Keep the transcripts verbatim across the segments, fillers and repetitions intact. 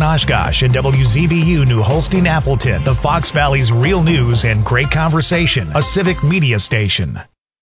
Oshkosh and W Z B U New Holstein Appleton, the Fox Valley's real news and great conversation, a civic media station.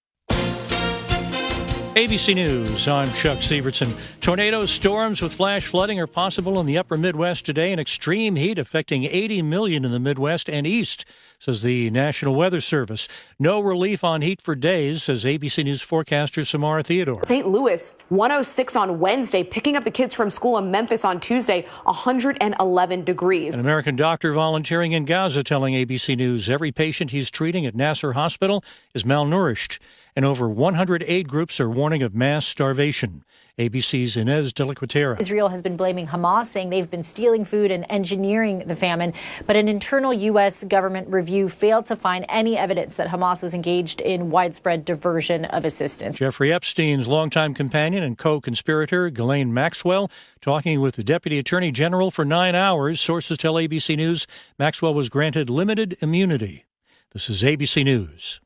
A B C News, I'm Chuck Sievertson. Tornadoes, storms with flash flooding are possible in the upper Midwest today, and extreme heat affecting eighty million in the Midwest and East, says the National Weather Service. No relief on heat for days, says A B C News forecaster Samara Theodore. Saint Louis, one oh six on Wednesday, picking up the kids from school in Memphis on Tuesday, one hundred eleven degrees. An American doctor volunteering in Gaza telling A B C News every patient he's treating at Nasser Hospital is malnourished, and over one hundred aid groups are warning of mass starvation. A B C's Inez de la Cuetara. Israel has been blaming Hamas, saying they've been stealing food and engineering the famine. But an internal U S government review failed to find any evidence that Hamas was engaged in widespread diversion of assistance. Jeffrey Epstein's longtime companion and co-conspirator, Ghislaine Maxwell, talking with the Deputy Attorney General for nine hours. Sources tell A B C News Maxwell was granted limited immunity. This is A B C News.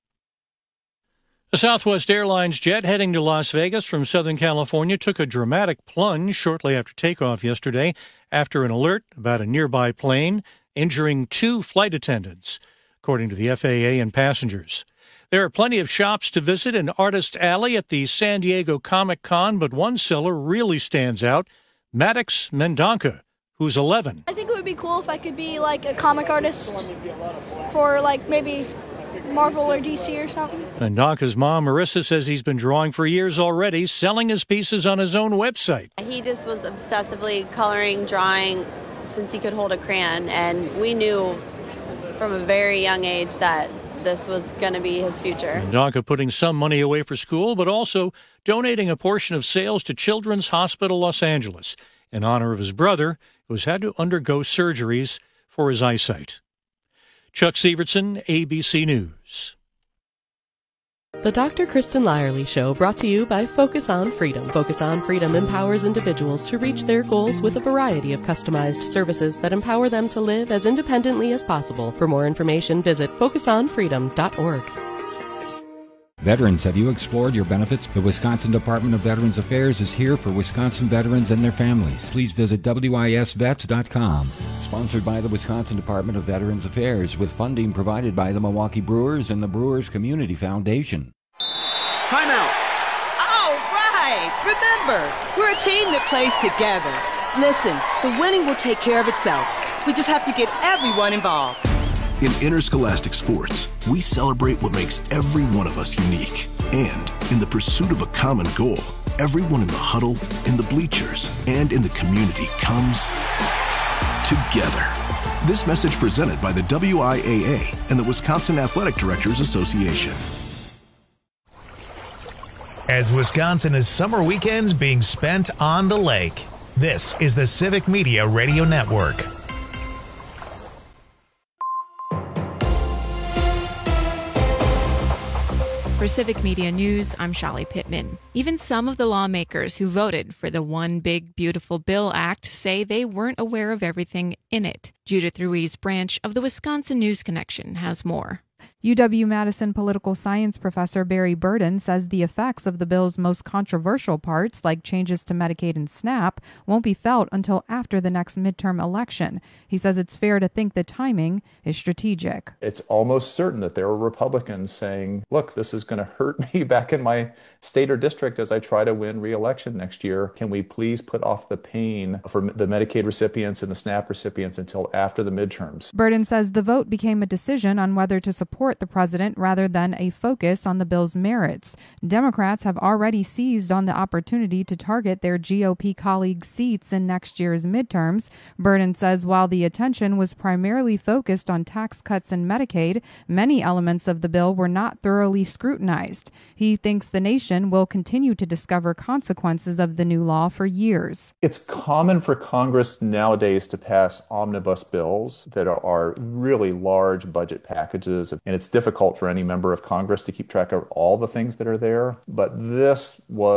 A Southwest Airlines jet heading to Las Vegas from Southern California took a dramatic plunge shortly after takeoff yesterday after an alert about a nearby plane injuring two flight attendants, according to the F A A and passengers. There are plenty of shops to visit in Artist Alley at the San Diego Comic-Con, but one seller really stands out, Maddox Mendonca, who's eleven. I think it would be cool if I could be like a comic artist for like maybe Marvel or D C or something. Mendonca's mom, Marissa, says he's been drawing for years already, selling his pieces on his own website. He just was obsessively coloring, drawing since he could hold a crayon, and we knew from a very young age that this was going to be his future. Mendonca putting some money away for school, but also donating a portion of sales to Children's Hospital Los Angeles in honor of his brother, who has had to undergo surgeries for his eyesight. Chuck Sievertson, A B C News. The Doctor Kristen Lyerly Show, brought to you by Focus on Freedom. Focus on Freedom empowers individuals to reach their goals with a variety of customized services that empower them to live as independently as possible. For more information, visit focus on freedom dot org. Veterans, have you explored your benefits? The Wisconsin Department of Veterans Affairs is here for Wisconsin veterans and their families. Please visit W I S vets dot com. Sponsored by the Wisconsin Department of Veterans Affairs, with funding provided by the Milwaukee Brewers and the Brewers Community Foundation. Timeout. All right. Remember, we're a team that plays together. Listen, the winning will take care of itself. We just have to get everyone involved. In interscholastic sports, we celebrate what makes every one of us unique. And in the pursuit of a common goal, everyone in the huddle, in the bleachers, and in the community comes together. This message presented by the W I A A and the Wisconsin Athletic Directors Association. As Wisconsin is summer weekends being spent on the lake, this is the Civic Media Radio Network. For Civic Media News, I'm Shali Pittman. Even some of the lawmakers who voted for the One Big Beautiful Bill Act say they weren't aware of everything in it. Judith Ruiz Branch of the Wisconsin News Connection has more. U W-Madison political science professor Barry Burden says the effects of the bill's most controversial parts, like changes to Medicaid and SNAP, won't be felt until after the next midterm election. He says it's fair to think the timing is strategic. It's almost certain that there are Republicans saying, look, this is going to hurt me back in my state or district as I try to win re-election next year. Can we please put off the pain for the Medicaid recipients and the SNAP recipients until after the midterms? Burden says the vote became a decision on whether to support the president rather than a focus on the bill's merits. Democrats have already seized on the opportunity to target their G O P colleagues' seats in next year's midterms. Burden says while the attention was primarily focused on tax cuts and Medicaid, many elements of the bill were not thoroughly scrutinized. He thinks the nation will continue to discover consequences of the new law for years. It's common for Congress nowadays to pass omnibus bills that are really large budget packages, and it's difficult for any member of Congress to keep track of all the things that are there. But this was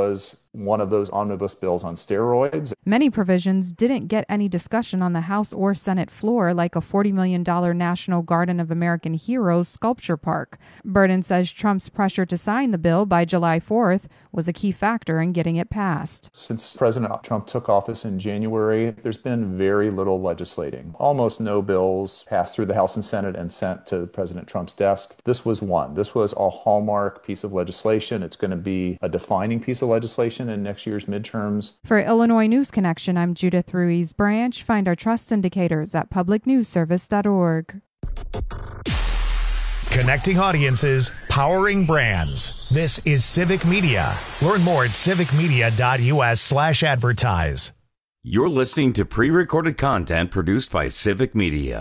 one of those omnibus bills on steroids. Many provisions didn't get any discussion on the House or Senate floor, like a forty million dollars National Garden of American Heroes sculpture park. Burden says Trump's pressure to sign the bill by July fourth was a key factor in getting it passed. Since President Trump took office in January, there's been very little legislating. Almost no bills passed through the House and Senate and sent to President Trump's desk. This was one. This was a hallmark piece of legislation. It's going to be a defining piece of legislation in next year's midterms. For Illinois News Connection, I'm Judith Ruiz Branch. Find our trust indicators at public news service dot org. Connecting audiences, powering brands. This is Civic Media. Learn more at civicmedia.us slash advertise. You're listening to pre-recorded content produced by Civic Media.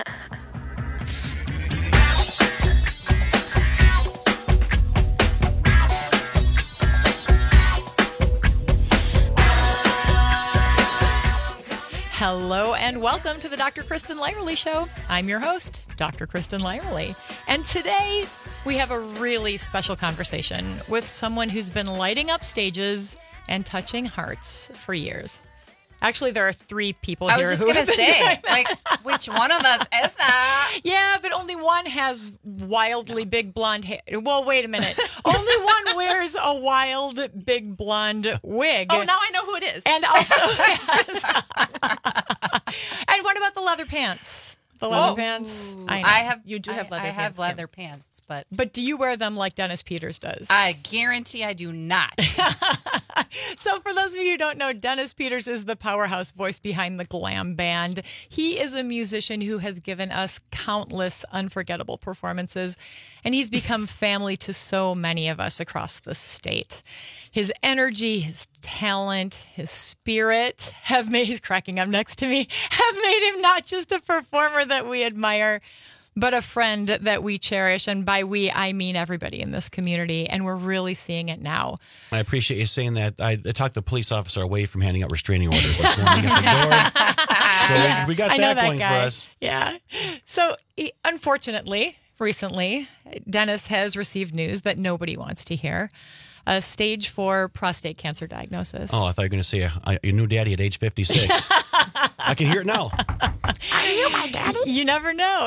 Hello and welcome to the Doctor Kristen Lyerly Show. I'm your host, Doctor Kristen Lyerly. And today we have a really special conversation with someone who's been lighting up stages and touching hearts for years. Actually, there are three people I here. I was just who going to say, like, which one of us is that? Yeah, but only one has wildly big blonde hair. Well, wait a minute. Only one wears a wild, big blonde wig. Oh, now I know who it is. And also has... And what about the leather pants? The leather oh, pants? I, know. I have. You do I, have leather I pants. I have leather Kim. pants, but but do you wear them like Dennis Peters does? I guarantee I do not. So for those of you who don't know, Dennis Peters is the powerhouse voice behind the glam band. He is a musician who has given us countless unforgettable performances, and he's become family to so many of us across the state. His energy, his talent, his spirit have made, he's cracking up next to me, have made him not just a performer that we admire, but a friend that we cherish. And by we, I mean everybody in this community. And we're really seeing it now. I appreciate you saying that. I, I talked the police officer away from handing out restraining orders this morning at the door. So yeah, we, we got I that, that going guy. for us. Yeah. So he, unfortunately, recently, Dennis has received news that nobody wants to hear. A stage four prostate cancer diagnosis. Oh, I thought you were going to say a, a new daddy at age fifty-six. I can hear it now. Are you my daddy? You never know.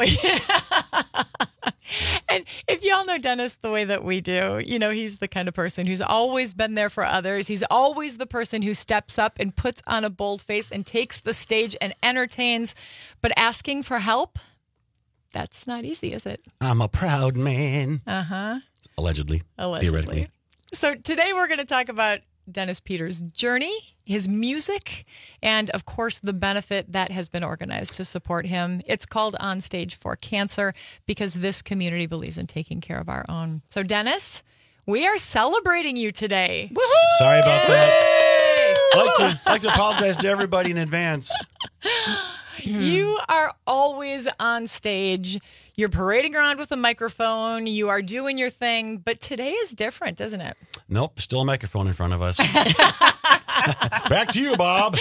And if y'all know Dennis the way that we do, you know, he's the kind of person who's always been there for others. He's always the person who steps up and puts on a bold face and takes the stage and entertains. But asking for help, that's not easy, is it? I'm a proud man. Uh-huh. Allegedly. Allegedly. Theoretically. So today we're going to talk about Dennis Peters' journey, his music, and of course the benefit that has been organized to support him. It's called On Stage for Cancer because this community believes in taking care of our own. So Dennis, we are celebrating you today. Woo-hoo! Sorry about that. I'd like to, I'd like to apologize to everybody in advance. You are always on stage. You're parading around with a microphone. You are doing your thing. But today is different, isn't it? Nope. Still a microphone in front of us. Back to you, Bob.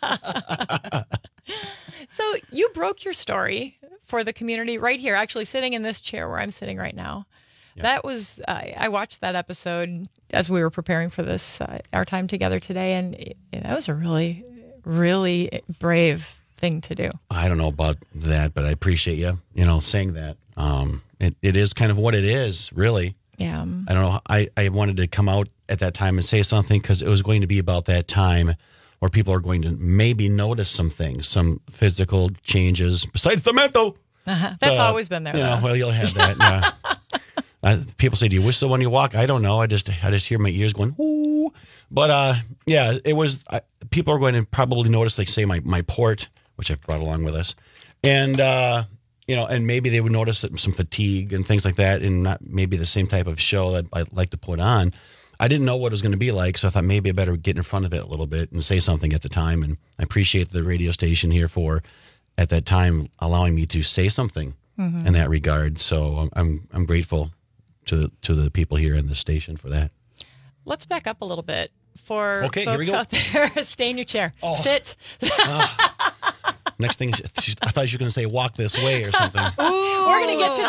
So you broke your story for the community right here, actually sitting in this chair where I'm sitting right now. Yeah. That was, uh, I watched that episode as we were preparing for this, uh, our time together today. And it, that was a really, really brave thing to do. I don't know about that, but I appreciate you, you know, saying that. Um, it, it is kind of what it is, really. Yeah. I don't know. I, I wanted to come out at that time and say something because it was going to be about that time where people are going to maybe notice some things, some physical changes besides the mental. Uh-huh. That's uh, always been there. You though. know, well, you'll have that. Yeah. uh, people say, "Do you whistle when you walk?" I don't know. I just I just hear my ears going, "Ooh." But uh, yeah, it was. I, people are going to probably notice, like, say, my my port, which I've brought along with us, and uh, you know, and maybe they would notice some fatigue and things like that, and not maybe the same type of show that I'd like to put on. I didn't know what it was going to be like, so I thought maybe I better get in front of it a little bit and say something at the time. And I appreciate the radio station here for, at that time, allowing me to say something mm-hmm. in that regard. So I'm I'm grateful to the, to the people here in the station for that. Let's back up a little bit for okay, folks out there. Stay in your chair. Oh. Sit. uh, next thing, she, I thought you were going to say walk this way or something. Ooh, we're going to get to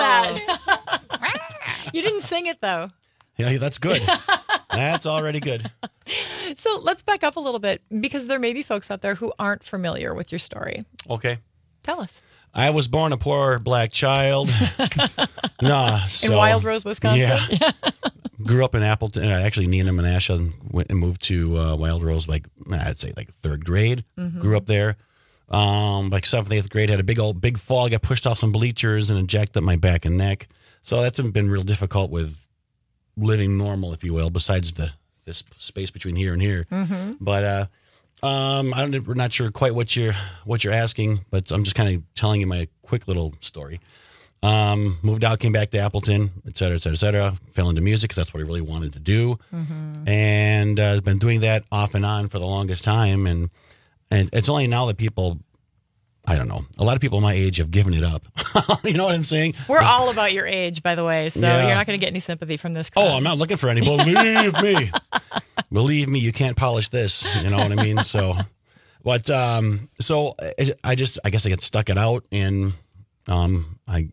that. You didn't sing it, though. Yeah, that's good. That's already good. So let's back up a little bit because there may be folks out there who aren't familiar with your story. Okay. Tell us. I was born a poor black child. nah, so, in Wild Rose, Wisconsin? Yeah. Grew up in Appleton. Actually, Neenah Menasha went and moved to uh, Wild Rose, like, I'd say like third grade. Mm-hmm. Grew up there. Um, like seventh, eighth grade, had a big old, big fall. I got pushed off some bleachers and jacked up my back and neck. So that's been real difficult with living normal, if you will, besides the this space between here and here. Mm-hmm. But uh, um, I don't, we're not sure quite what you're what you're asking, but I'm just kind of telling you my quick little story. Um, moved out, came back to Appleton, et cetera, et cetera, et cetera. Fell into music because that's what I really wanted to do, mm-hmm. and uh, I've been doing that off and on for the longest time. And and it's only now that people, I don't know, a lot of people my age have given it up. You know what I'm saying? We're all about your age, by the way, so Yeah. you're not going to get any sympathy from this crowd. Oh, I'm not looking for any. Believe me. Believe me, you can't polish this. You know what I mean? So, but, um, so I, I just, I guess I got stuck it out, and um, I,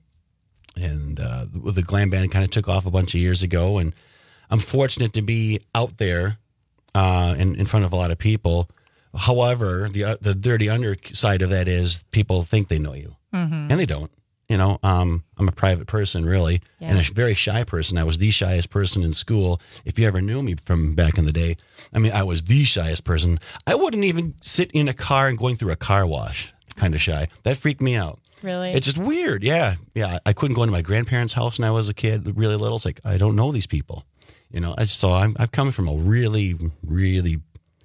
and uh, the glam band kind of took off a bunch of years ago, and I'm fortunate to be out there uh, in, in front of a lot of people. However, the uh, the dirty underside of that is people think they know you, mm-hmm. and they don't. You know, um, I'm a private person, really, Yeah. and a very shy person. I was the shyest person in school. If you ever knew me from back in the day, I mean, I was the shyest person. I wouldn't even sit in a car and going through a car wash, kind of shy. That freaked me out. Really? It's just weird. Yeah. Yeah. I couldn't go into my grandparents' house when I was a kid, really little. It's like, I don't know these people. You know, I so I'm, I've come from a really, really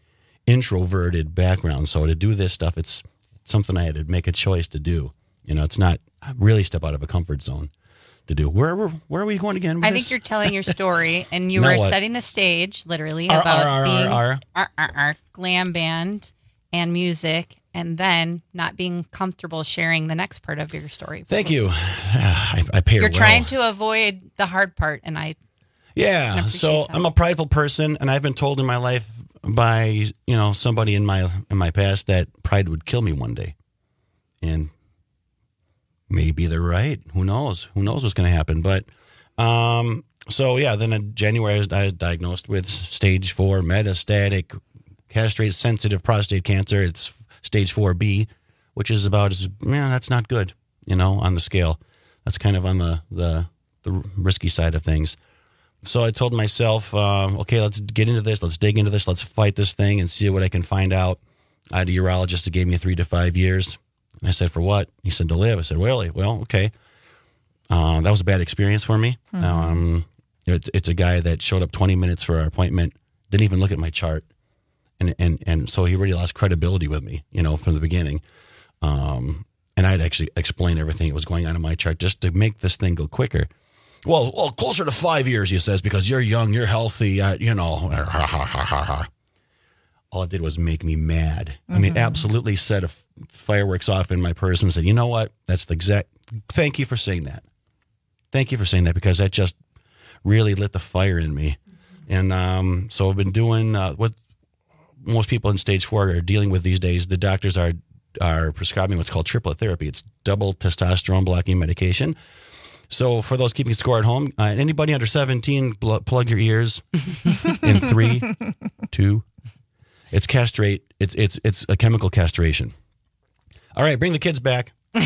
introverted background. So to do this stuff, it's something I had to make a choice to do. You know, it's not really step out of a comfort zone to do. Where where, where are we going again with I this? think you're telling your story, and you Now were what? setting the stage, literally, R, about R, R, being R, R, R, R, glam band and music, and then not being comfortable sharing the next part of your story. Thank you. I, I pay her You're well. trying to avoid the hard part, and I Yeah. appreciate So that. I'm a prideful person, and I've been told in my life by, you know, somebody in my in my past that pride would kill me one day. And maybe they're right. Who knows? Who knows what's going to happen? But um, so, yeah, then in January, I was, I was diagnosed with stage four metastatic castrate sensitive prostate cancer. It's stage four B, which is about, as yeah, that's not good, you know, on the scale. That's kind of on the, the, the risky side of things. So I told myself, um, okay, let's get into this. Let's dig into this. Let's fight this thing and see what I can find out. I had a urologist that gave me three to five years. And I said, for what? He said, to live. I said, really? Well, okay. Uh, that was a bad experience for me. Mm-hmm. Um, it's, it's a guy that showed up twenty minutes for our appointment, didn't even look at my chart. And, and, and so he really lost credibility with me, you know, from the beginning. Um, and I'd actually explain everything that was going on in my chart just to make this thing go quicker. Well, well, closer to five years, he says, because you're young, you're healthy, uh, you know. All it did was make me mad. I mean, Mhm. absolutely set a f- fireworks off in my person and said, you know what? That's the exact, thank you for saying that. Thank you for saying that, because that just really lit the fire in me. And um, so I've been doing uh, what most people in stage four are dealing with these days. The doctors are are prescribing what's called triplet therapy. It's double testosterone blocking medication. So for those keeping score at home, uh, anybody under seventeen, bl- plug your ears in three, two. It's castrate. It's it's it's a chemical castration. All right, bring the kids back. All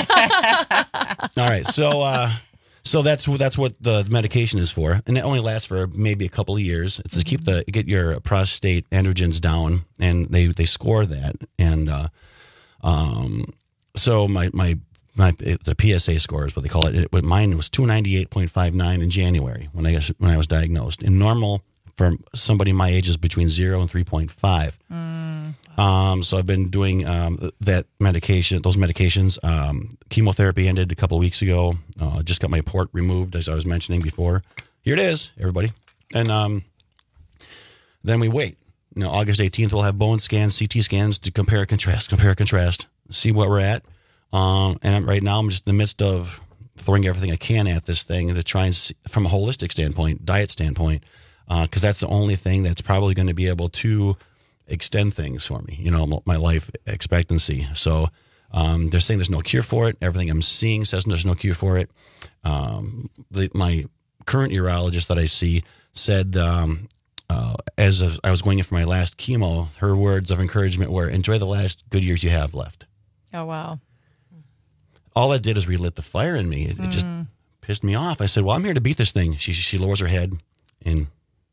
right, so uh, so that's that's what the medication is for, and it only lasts for maybe a couple of years. It's to keep the get your prostate androgens down, and they they score that, and uh, um, so my my. My, the P S A score is what they call it. it mine was two ninety-eight point five nine in January when I when I was diagnosed. And normal for somebody my age is between zero and three point five. Mm. Um, so I've been doing um, that medication, those medications. Um, chemotherapy ended a couple of weeks ago. Uh, just got my port removed, as I was mentioning before. Here it is, everybody. And um, then we wait. You know, August eighteenth, we'll have bone scans, C T scans to compare, contrast, compare, contrast, see what we're at. Um, and right now I'm just in the midst of throwing everything I can at this thing to try and see, from a holistic standpoint, diet standpoint, because uh, that's the only thing that's probably going to be able to extend things for me, you know, my life expectancy. So um, they're saying there's no cure for it. Everything I'm seeing says there's no cure for it. Um, the, my current urologist that I see said um, uh, as of, I was going in for my last chemo, her words of encouragement were, enjoy the last good years you have left. Oh, wow. All that did is relit the fire in me. It, Mm. it just pissed me off. I said, well, I'm here to beat this thing. She, she lowers her head, and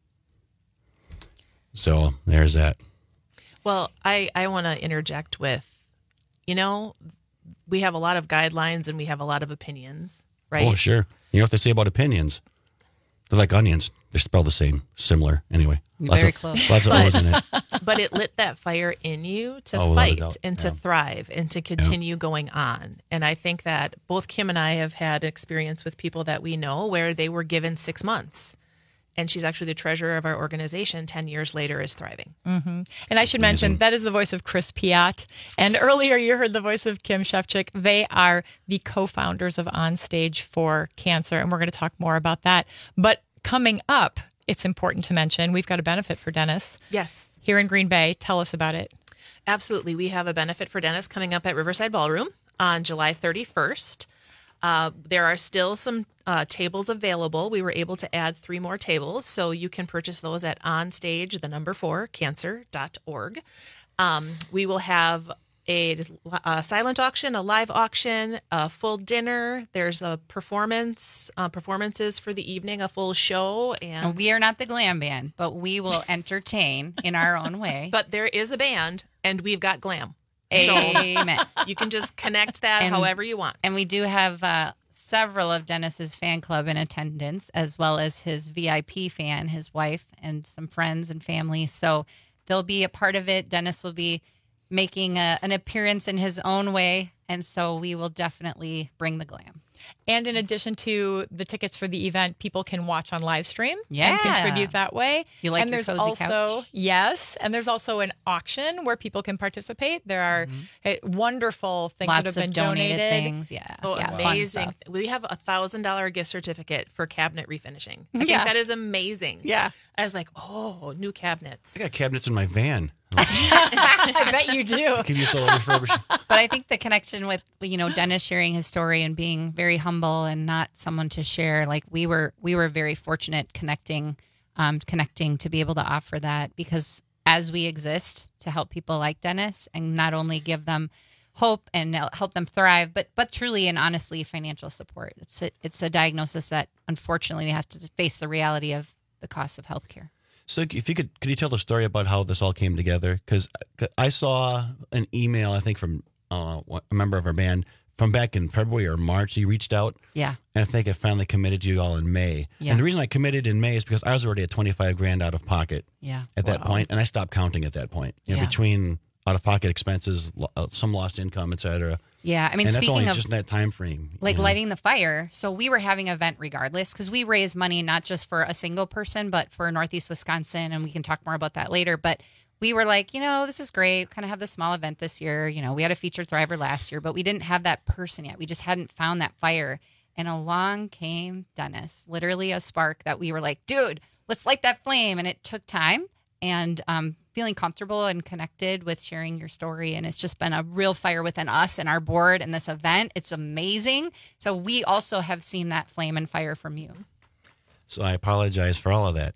so there's that. Well, I, I want to interject with, you know, we have a lot of guidelines and we have a lot of opinions, right? Oh, sure. You know what they say about opinions? They're like onions. They're spelled the same, similar. Anyway, lots Very of, close. Lots of O's in it. But it lit that fire in you to Oh, without a fight doubt. and to Yeah. thrive and to continue going on. And I think that both Kim and I have had experience with people that we know where they were given six months. And she's actually the treasurer of our organization. Ten years later is thriving. Mm-hmm. And I should mention, that is the voice of Chris Piat. And earlier you heard the voice of Kim Shefchik. They are the co-founders of On Stage for Cancer. And we're going to talk more about that. But coming up, it's important to mention, we've got a benefit for Dennis. Yes. Here in Green Bay. Tell us about it. Absolutely. We have a benefit for Dennis coming up at Riverside Ballroom on July thirty-first. Uh, there are still some uh, tables available. We were able to add three more tables, so you can purchase those at onstage, the number four, cancer dot org. Um, we will have a, a silent auction, a live auction, a full dinner. There's a performance, uh, performances for the evening, a full show. And And we are not the glam band, but we will entertain in our own way. But there is a band, and we've got glam. Amen. So you can just connect that And- however you want. And we do have uh, several of Dennis's fan club in attendance, as well as his V I P fan, his wife, and some friends and family. So they'll be a part of it. Dennis will be making a, an appearance in his own way. And so we will definitely bring the glam. And in addition to the tickets for the event, people can watch on live stream Yeah. and contribute that way. You like and your there's cozy also couch? yes, and there's also an auction where people can participate. There are uh, wonderful things Lots that have of been donated donated. things, yeah. Oh, Yeah. Fun amazing. stuff. We have a thousand dollar gift certificate for cabinet refinishing. I think Yeah. that is amazing. Yeah. I was like, oh, new cabinets. I got cabinets in my van. I bet you do. Can you still refurbish? But I think the connection with, you know, Dennis sharing his story and being very humble and not someone to share, like we were, we were very fortunate connecting, um, connecting to be able to offer that, because as we exist to help people like Dennis and not only give them hope and help them thrive, but, but truly and honestly financial support. It's a, it's a diagnosis that unfortunately we have to face the reality of the cost of healthcare. So if you could, could you tell the story about how this all came together? Because I saw an email, I think from uh, a member of our band from back in February or March. He reached out. Yeah. And I think I finally committed you all in May. Yeah. And the reason I committed in May is because I was already at twenty-five grand out of pocket. Yeah. At that Wow. point, and I stopped counting at that point. You know, Yeah. between out of pocket expenses, lo- uh, some lost income, et cetera. Yeah, I mean, and that's speaking only of- just in that time frame. Like you know? lighting the fire. So we were having an event regardless, because we raise money not just for a single person, but for Northeast Wisconsin. And we can talk more about that later. But we were like, you know, this is great. Kind of have this small event this year. You know, we had a featured thriver last year, but we didn't have that person yet. We just hadn't found that fire. And along came Dennis, literally a spark that we were like, dude, let's light that flame. And it took time. And um, feeling comfortable and connected with sharing your story. And it's just been a real fire within us and our board and this event. It's amazing. So we also have seen that flame and fire from you. So I apologize for all of that.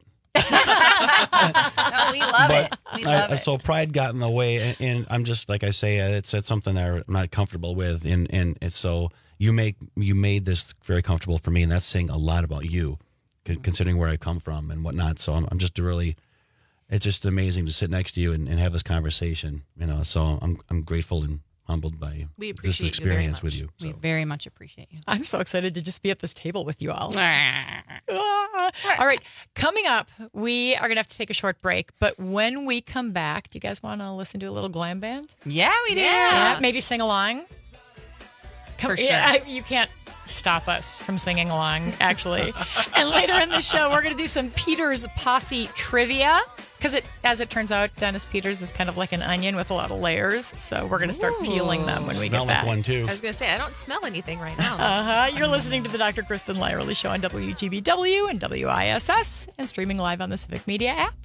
No, we love But it. We I- love it. So pride got in the way, and, and I'm just like I say, uh, it's it's something that I'm not comfortable with, and and it's so you make you made this very comfortable for me, and that's saying a lot about you, c- considering where I come from and whatnot. So I'm I'm just really, it's just amazing to sit next to you and, and have this conversation, you know. So I'm I'm grateful and humbled by We this appreciate you very experience with much. you. We very much appreciate you. I'm so excited to just be at this table with you all. Ah. All right. Coming up, we are going to have to take a short break. But when we come back, do you guys want to listen to a little glam band? Yeah, we do. Yeah, maybe sing along. Come, For sure. Yeah, you can't stop us from singing along, actually. And later in the show, we're going to do some Peters Posse trivia. Because it, as it turns out, Dennis Peters is kind of like an onion with a lot of layers. So we're going to start peeling them when we Smell get like back. one too. I was going to say, I don't smell anything right now. Uh-huh. You're listening to the Doctor Kristen Lyerly Show on W G B W and W I S S and streaming live on the Civic Media app.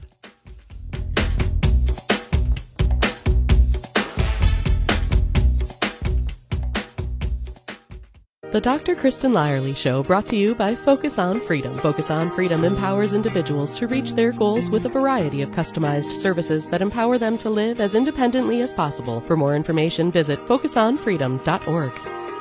The Doctor Kristen Lyerly Show, brought to you by Focus on Freedom. Focus on Freedom empowers individuals to reach their goals with a variety of customized services that empower them to live as independently as possible. For more information, visit focus on freedom dot org.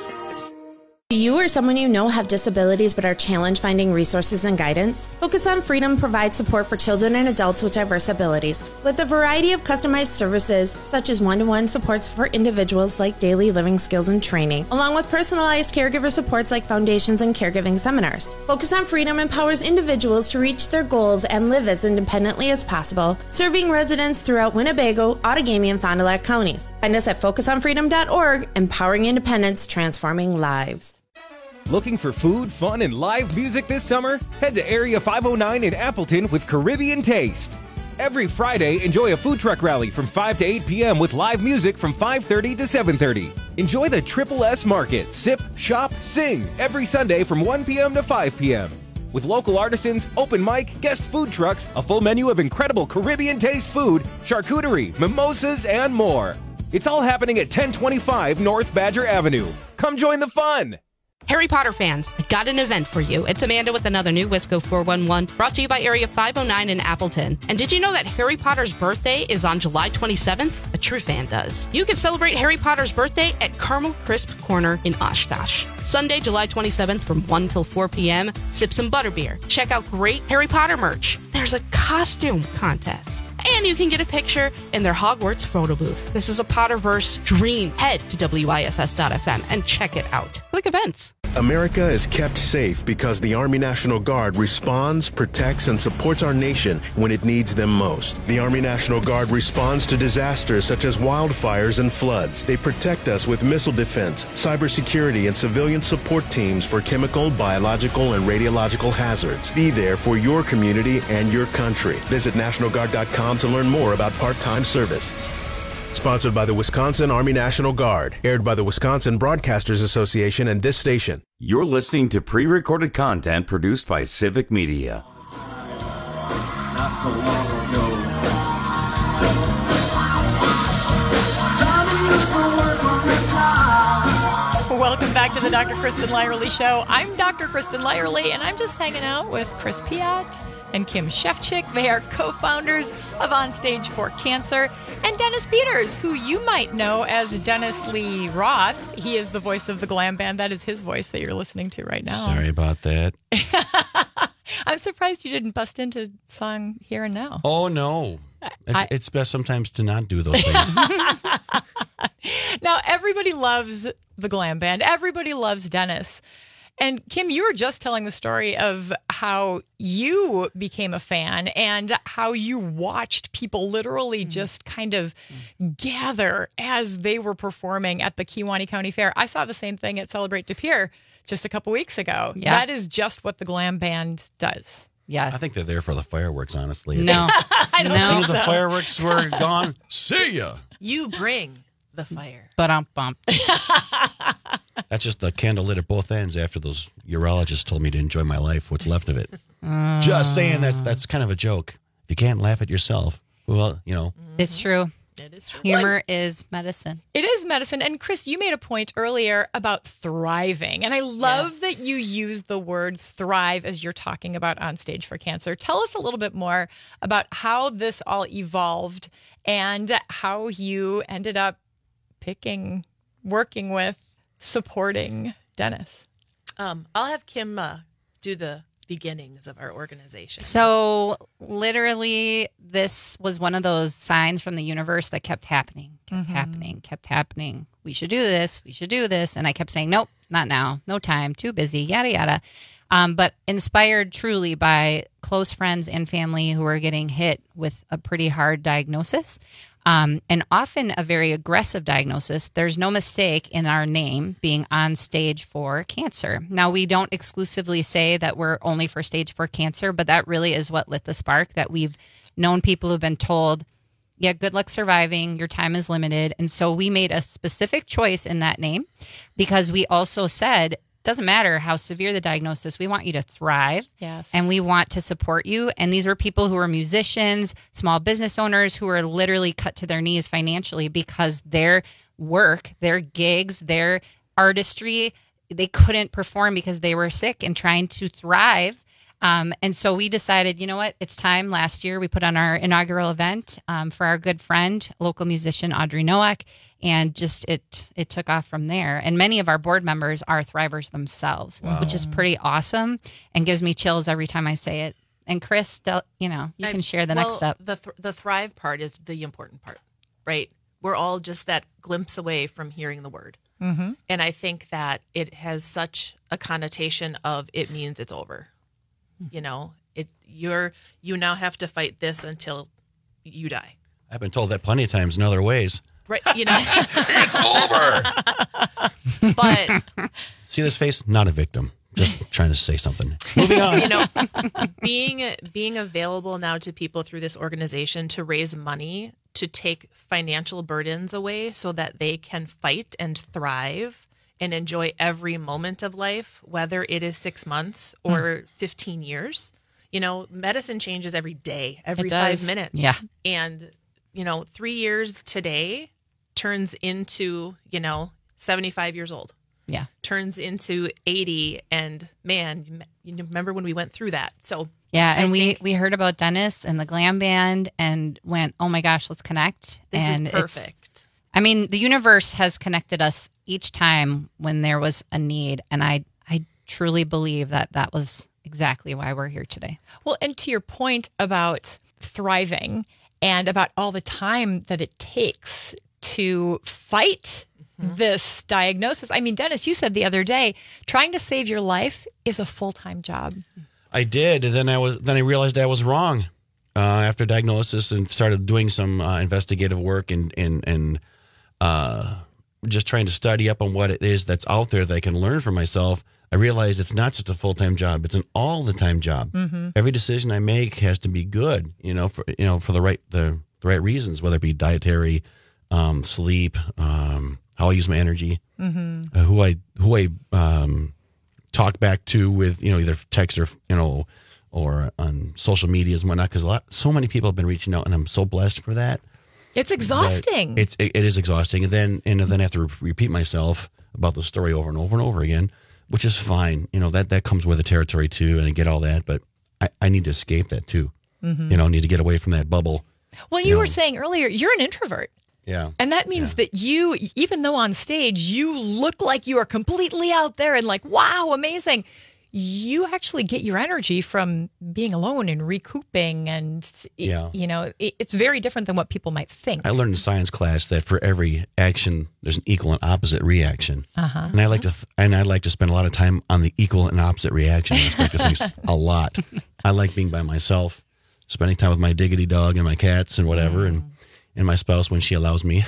Do you or someone you know have disabilities but are challenged finding resources and guidance? Focus on Freedom provides support for children and adults with diverse abilities. With a variety of customized services, such as one-to-one supports for individuals like daily living skills and training, along with personalized caregiver supports like foundations and caregiving seminars. Focus on Freedom empowers individuals to reach their goals and live as independently as possible, serving residents throughout Winnebago, Outagamie, and Fond du Lac counties. Find us at focus on freedom dot org, empowering independence, transforming lives. Looking for food, fun, and live music this summer? Head to Area five oh nine in Appleton with Caribbean Taste. Every Friday, enjoy a food truck rally from five to eight p.m. with live music from five thirty to seven thirty. Enjoy the Triple S Market, Sip, Shop, Sing every Sunday from one p.m. to five p.m. With local artisans, open mic, guest food trucks, a full menu of incredible Caribbean Taste food, charcuterie, mimosas, and more. It's all happening at ten twenty-five North Badger Avenue. Come join the fun! Harry Potter fans, I got an event for you. It's Amanda with another new Wisco four one one, brought to you by Area five oh nine in Appleton. And did you know that Harry Potter's birthday is on July twenty-seventh? A true fan does. You can celebrate Harry Potter's birthday at Caramel Crisp Corner in Oshkosh. Sunday, July twenty-seventh from one till four p.m., sip some butterbeer. Check out great Harry Potter merch. There's a costume contest. And you can get a picture in their Hogwarts photo booth. This is a Potterverse dream. Head to W I S S dot F M and check it out. Click events. America is kept safe because the Army National Guard responds, protects, and supports our nation when it needs them most. The Army National Guard responds to disasters such as wildfires and floods. They protect us with missile defense, cybersecurity, and civilian support teams for chemical, biological, and radiological hazards. Be there for your community and your country. Visit National Guard dot com to learn more about part-time service. Sponsored by the Wisconsin Army National Guard. Aired by the Wisconsin Broadcasters Association and this station. You're listening to pre-recorded content produced by Civic Media. Not so long ago. Welcome back to the Doctor Kristen Lyerly Show. I'm Doctor Kristen Lyerly, and I'm just hanging out with Chris Piat and Kim Shefchik. They are co-founders of On Stage for Cancer. And Dennis Peters, who you might know as Dennis Lee Roth. He is the voice of the glam band. That is his voice that you're listening to right now. Sorry about that. I'm surprised you didn't bust into song Here and Now. Oh, no. It's, I, it's best sometimes to not do those things. Now, everybody loves the glam band. Everybody loves Dennis. And Kim, you were just telling the story of how you became a fan and how you watched people literally mm. just kind of mm. gather as they were performing at the Kewaunee County Fair. I saw the same thing at Celebrate De Pere just a couple weeks ago. Yeah. That is just what the glam band does. Yes. I think they're there for the fireworks, honestly. No. I don't as soon as so. the fireworks were gone, see ya. You bring the fire. But um bump. That's just the candle lit at both ends after those urologists told me to enjoy my life, what's left of it. Uh, just saying that's that's kind of a joke. If you can't laugh at yourself, well, you know. It's true. It is true. Humor well, is medicine. It is medicine. And Chris, you made a point earlier about thriving. And I love yes. that you use the word thrive as you're talking about On Stage for Cancer. Tell us a little bit more about how this all evolved and how you ended up picking, working with, supporting Dennis. Um, I'll have Kim uh, do the beginnings of our organization. So literally, this was one of those signs from the universe that kept happening, kept mm-hmm. happening, kept happening. We should do this. We should do this. And I kept saying, nope, not now. No time. Too busy. Yada, yada. Um, but inspired truly by close friends and family who are getting hit with a pretty hard diagnosis. Um, and often a very aggressive diagnosis. There's no mistake in our name being On Stage for Cancer. Now, we don't exclusively say that we're only for stage four cancer, but that really is what lit the spark, that we've known people who've been told, yeah, good luck surviving, your time is limited. And so we made a specific choice in that name because we also said, doesn't matter how severe the diagnosis, we want you to thrive. Yes. And we want to support you. And these were people who are musicians, small business owners who are literally cut to their knees financially because their work, their gigs, their artistry they couldn't perform because they were sick and trying to thrive. Um, and so we decided, you know what, it's time. Last year, we put on our inaugural event um, for our good friend, local musician Audrey Nowak, and just it it took off from there. And many of our board members are Thrivers themselves, Wow. which is pretty awesome and gives me chills every time I say it. And Chris, you know, you can share the well, next step. The th- the thrive part is the important part, right? We're all just that glimpse away from hearing the word. Mm-hmm. And I think that it has such a connotation of it means it's over. You know, it you're you now have to fight this until you die. I've been told that plenty of times in other ways. Right, you know. It's over. But See this face? Not a victim. Just trying to say something. Moving on. You know, being being available now to people through this organization to raise money to take financial burdens away so that they can fight and thrive and enjoy every moment of life, whether it is six months or mm. fifteen years. You know, medicine changes every day, every five minutes. Yeah. And, you know, three years today turns into, you know, seventy-five years old. Yeah. Turns into eighty. And man, you remember when we went through that. So yeah, and I we, think we heard about Dennis and the glam band and went, oh my gosh, let's connect. This and is perfect. I mean, the universe has connected us each time when there was a need. And I, I truly believe that that was exactly why we're here today. Well, and to your point about thriving and about all the time that it takes to fight mm-hmm. this diagnosis. I mean, Dennis, you said the other day, trying to save your life is a full-time job. I did. And then I was, then I realized I was wrong uh, after diagnosis and started doing some uh, investigative work and, and, and, uh, just trying to study up on what it is that's out there that I can learn for myself. I realized it's not just a full-time job; it's an all-the-time job. Mm-hmm. Every decision I make has to be good, you know, for you know for the right the, the right reasons, whether it be dietary, um, sleep, um, how I use my energy, mm-hmm. uh, who I who I um, talk back to with you know either text or you know or on social medias and whatnot. Because a lot, so many people have been reaching out, and I'm so blessed for that. It's exhausting. But it's it, it is exhausting, and then and then I have to re- repeat myself about the story over and over and over again, which is fine. You know that that comes with the territory too, and I get all that. But I, I need to escape that too. Mm-hmm. You know, I need to get away from that bubble. Well, you, you know. were saying earlier you're an introvert. Yeah. And that means yeah. that you, even though on stage you look like you are completely out there and like, wow, amazing, you actually get your energy from being alone and recouping. And, yeah. you know, it, it's very different than what people might think. I learned in science class that for every action, there's an equal and opposite reaction. Uh-huh. And I like to, th- and I like to spend a lot of time on the equal and opposite reaction aspect of things a lot. I like being by myself, spending time with my diggity dog and my cats and whatever. Mm. And, and my spouse when she allows me.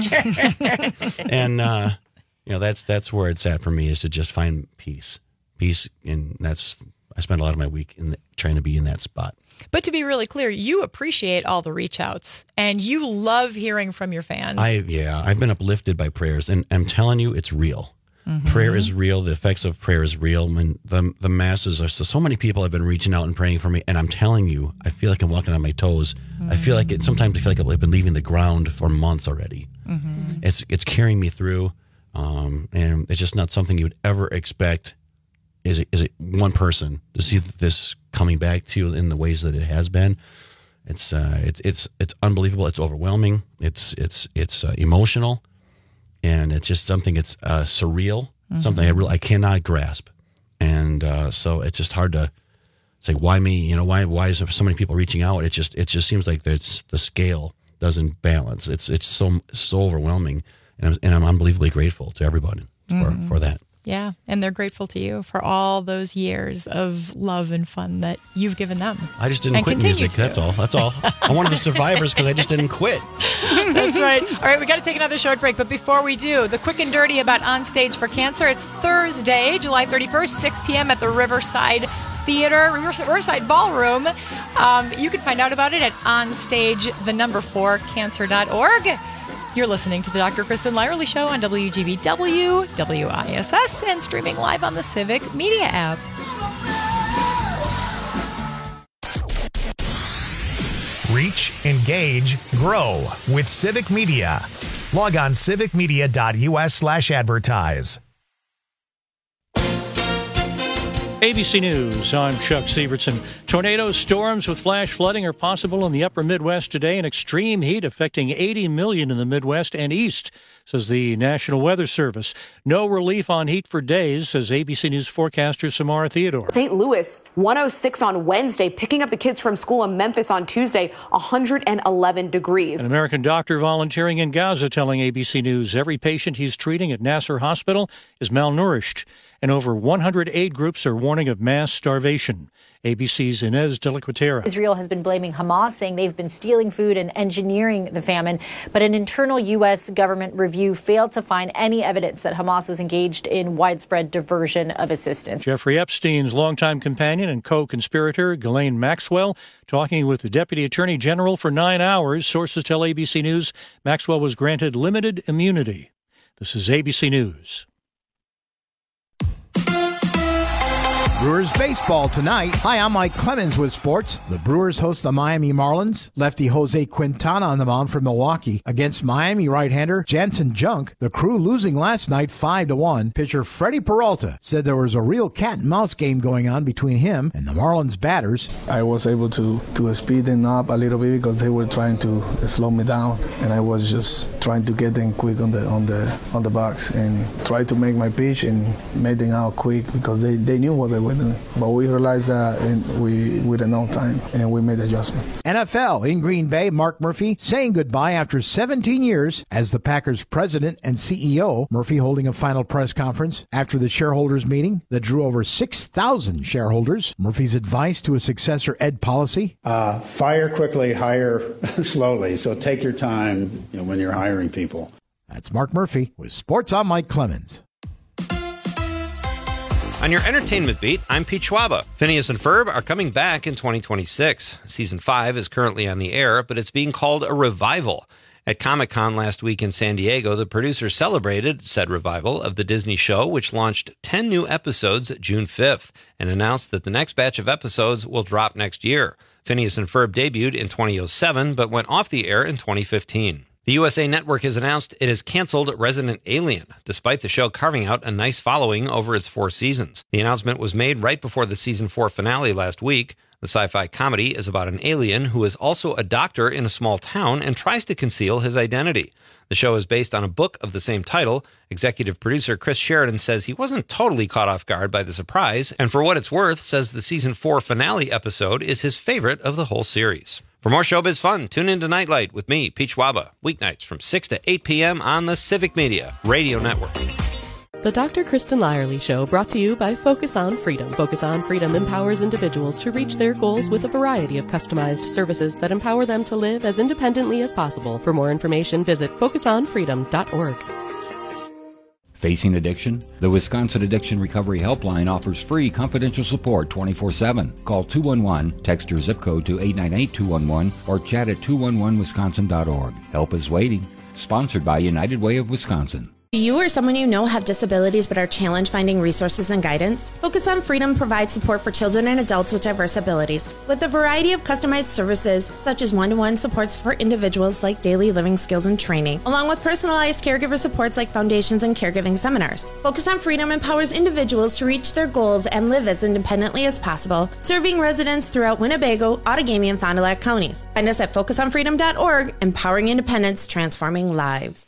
And, uh, you know, that's, that's where it's at for me, is to just find peace. Peace, and that's I spend a lot of my week in the, trying to be in that spot. But to be really clear, you appreciate all the reach outs and you love hearing from your fans. I yeah, I've been uplifted by prayers, and I'm telling you, it's real. Mm-hmm. Prayer is real. The effects of prayer is real. When the the masses are so, so many people have been reaching out and praying for me, and I'm telling you, I feel like I'm walking on my toes. Mm-hmm. I feel like it. Sometimes I feel like I've been leaving the ground for months already. Mm-hmm. It's it's carrying me through, um, and it's just not something you would ever expect. Is it is it one person to see this coming back to you in the ways that it has been? It's uh, it's it's it's unbelievable. It's overwhelming. It's it's it's uh, emotional, and it's just something. It's uh, surreal. Mm-hmm. Something I really I cannot grasp, and uh, so it's just hard to say why me. You know why why is there so many people reaching out? It just it just seems like it's the scale doesn't balance. It's it's so so overwhelming, and I'm, and I'm unbelievably grateful to everybody for mm-hmm. for that. Yeah, and they're grateful to you for all those years of love and fun that you've given them. I just didn't quit music. To. That's all. That's all. I'm one of the survivors because I just didn't quit. That's right. All right, we got to take another short break. But before we do, the quick and dirty about On Stage for Cancer. It's Thursday, July thirty-first, six p.m. at the Riverside Theater, Riverside Ballroom. Um, you can find out about it at onstage, the number four, cancer dot org. You're listening to the Doctor Kristen Lyerly Show on W G B W, W I S S, and streaming live on the Civic Media app. Reach, engage, grow with Civic Media. Log on civic media dot u s slash advertise. A B C News, I'm Chuck Severson. Tornadoes, storms with flash flooding are possible in the upper Midwest today, and extreme heat affecting eighty million in the Midwest and East, says the National Weather Service. No relief on heat for days, says A B C News forecaster Samara Theodore. Saint Louis, one oh six on Wednesday, picking up the kids from school in Memphis on Tuesday, one hundred eleven degrees. An American doctor volunteering in Gaza telling A B C News every patient he's treating at Nasser Hospital is malnourished, and over one hundred aid groups are warning of mass starvation. A B C's Inez de la Cuetera. Israel has been blaming Hamas, saying they've been stealing food and engineering the famine. But an internal U S government review failed to find any evidence that Hamas was engaged in widespread diversion of assistance. Jeffrey Epstein's longtime companion and co-conspirator, Ghislaine Maxwell, talking with the Deputy Attorney General for nine hours. Sources tell A B C News Maxwell was granted limited immunity. This is A B C News. Brewers baseball tonight. Hi, I'm Mike Clemens with sports. The Brewers host the Miami Marlins. Lefty Jose Quintana on the mound for Milwaukee against Miami right-hander Jansen Junk. The Crew losing last night five to one. Pitcher Freddie Peralta said there was a real cat-and-mouse game going on between him and the Marlins batters. I was able to, to speed them up a little bit because they were trying to slow me down, and I was just trying to get them quick on the on the on the box and try to make my pitch and made them out quick because they, they knew what they were. But we realized that and we we didn't know time, and we made the adjustment. N F L in Green Bay, Mark Murphy saying goodbye after seventeen years as the Packers president and C E O. Murphy holding a final press conference after the shareholders meeting that drew over six thousand shareholders. Murphy's advice to a successor, Ed Policy. Uh, fire quickly, hire slowly. So take your time, you know, when you're hiring people. That's Mark Murphy with Sports. I'm Mike Clemens. On your entertainment beat, I'm Pete Schwaba. Phineas and Ferb are coming back in twenty twenty-six. Season five is currently on the air, but it's being called a revival. At Comic-Con last week in San Diego, the producers celebrated said revival of the Disney show, which launched ten new episodes June fifth, and announced that the next batch of episodes will drop next year. Phineas and Ferb debuted in two thousand seven, but went off the air in twenty fifteen. The U S A Network has announced it has canceled Resident Alien, despite the show carving out a nice following over its four seasons. The announcement was made right before the season four finale last week. The sci-fi comedy is about an alien who is also a doctor in a small town and tries to conceal his identity. The show is based on a book of the same title. Executive producer Chris Sheridan says he wasn't totally caught off guard by the surprise, and for what it's worth, says the season four finale episode is his favorite of the whole series. For more showbiz fun, tune in to Nightlight with me, Pete Schwaba, weeknights from six to eight p.m. on the Civic Media Radio Network. The Doctor Kristen Lyerly Show, brought to you by Focus on Freedom. Focus on Freedom empowers individuals to reach their goals with a variety of customized services that empower them to live as independently as possible. For more information, visit focus on freedom dot org. Facing addiction? The Wisconsin Addiction Recovery Helpline offers free confidential support twenty-four seven. Call two one one, text your zip code to eight nine eight two one one, or chat at two one one wisconsin dot org. Help is waiting. Sponsored by United Way of Wisconsin. Do you or someone you know have disabilities but are challenged finding resources and guidance? Focus on Freedom provides support for children and adults with diverse abilities, with a variety of customized services such as one-to-one supports for individuals like daily living skills and training, along with personalized caregiver supports like foundations and caregiving seminars. Focus on Freedom empowers individuals to reach their goals and live as independently as possible, serving residents throughout Winnebago, Outagamie, and Fond du Lac counties. Find us at focus on freedom dot org, empowering independence, transforming lives.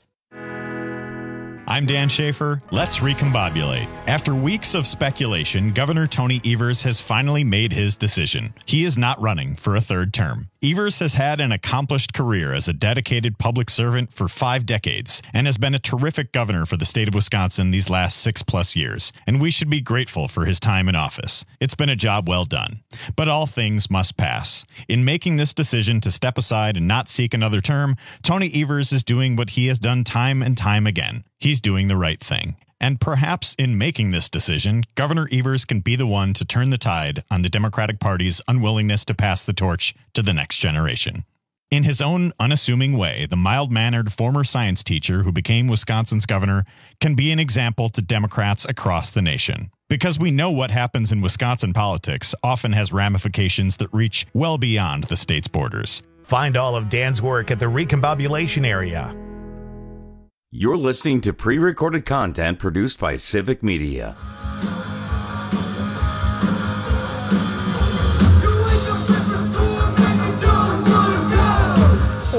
I'm Dan Schaefer. Let's recombobulate. After weeks of speculation, Governor Tony Evers has finally made his decision. He is not running for a third term. Evers has had an accomplished career as a dedicated public servant for five decades and has been a terrific governor for the state of Wisconsin these last six plus years, and we should be grateful for his time in office. It's been a job well done. But all things must pass. In making this decision to step aside and not seek another term, Tony Evers is doing what he has done time and time again. He's doing the right thing. And perhaps in making this decision, Governor Evers can be the one to turn the tide on the Democratic Party's unwillingness to pass the torch to the next generation. In his own unassuming way, the mild-mannered former science teacher who became Wisconsin's governor can be an example to Democrats across the nation. Because we know what happens in Wisconsin politics often has ramifications that reach well beyond the state's borders. Find all of Dan's work at the Recombobulation Area. You're listening to pre-recorded content produced by Civic Media.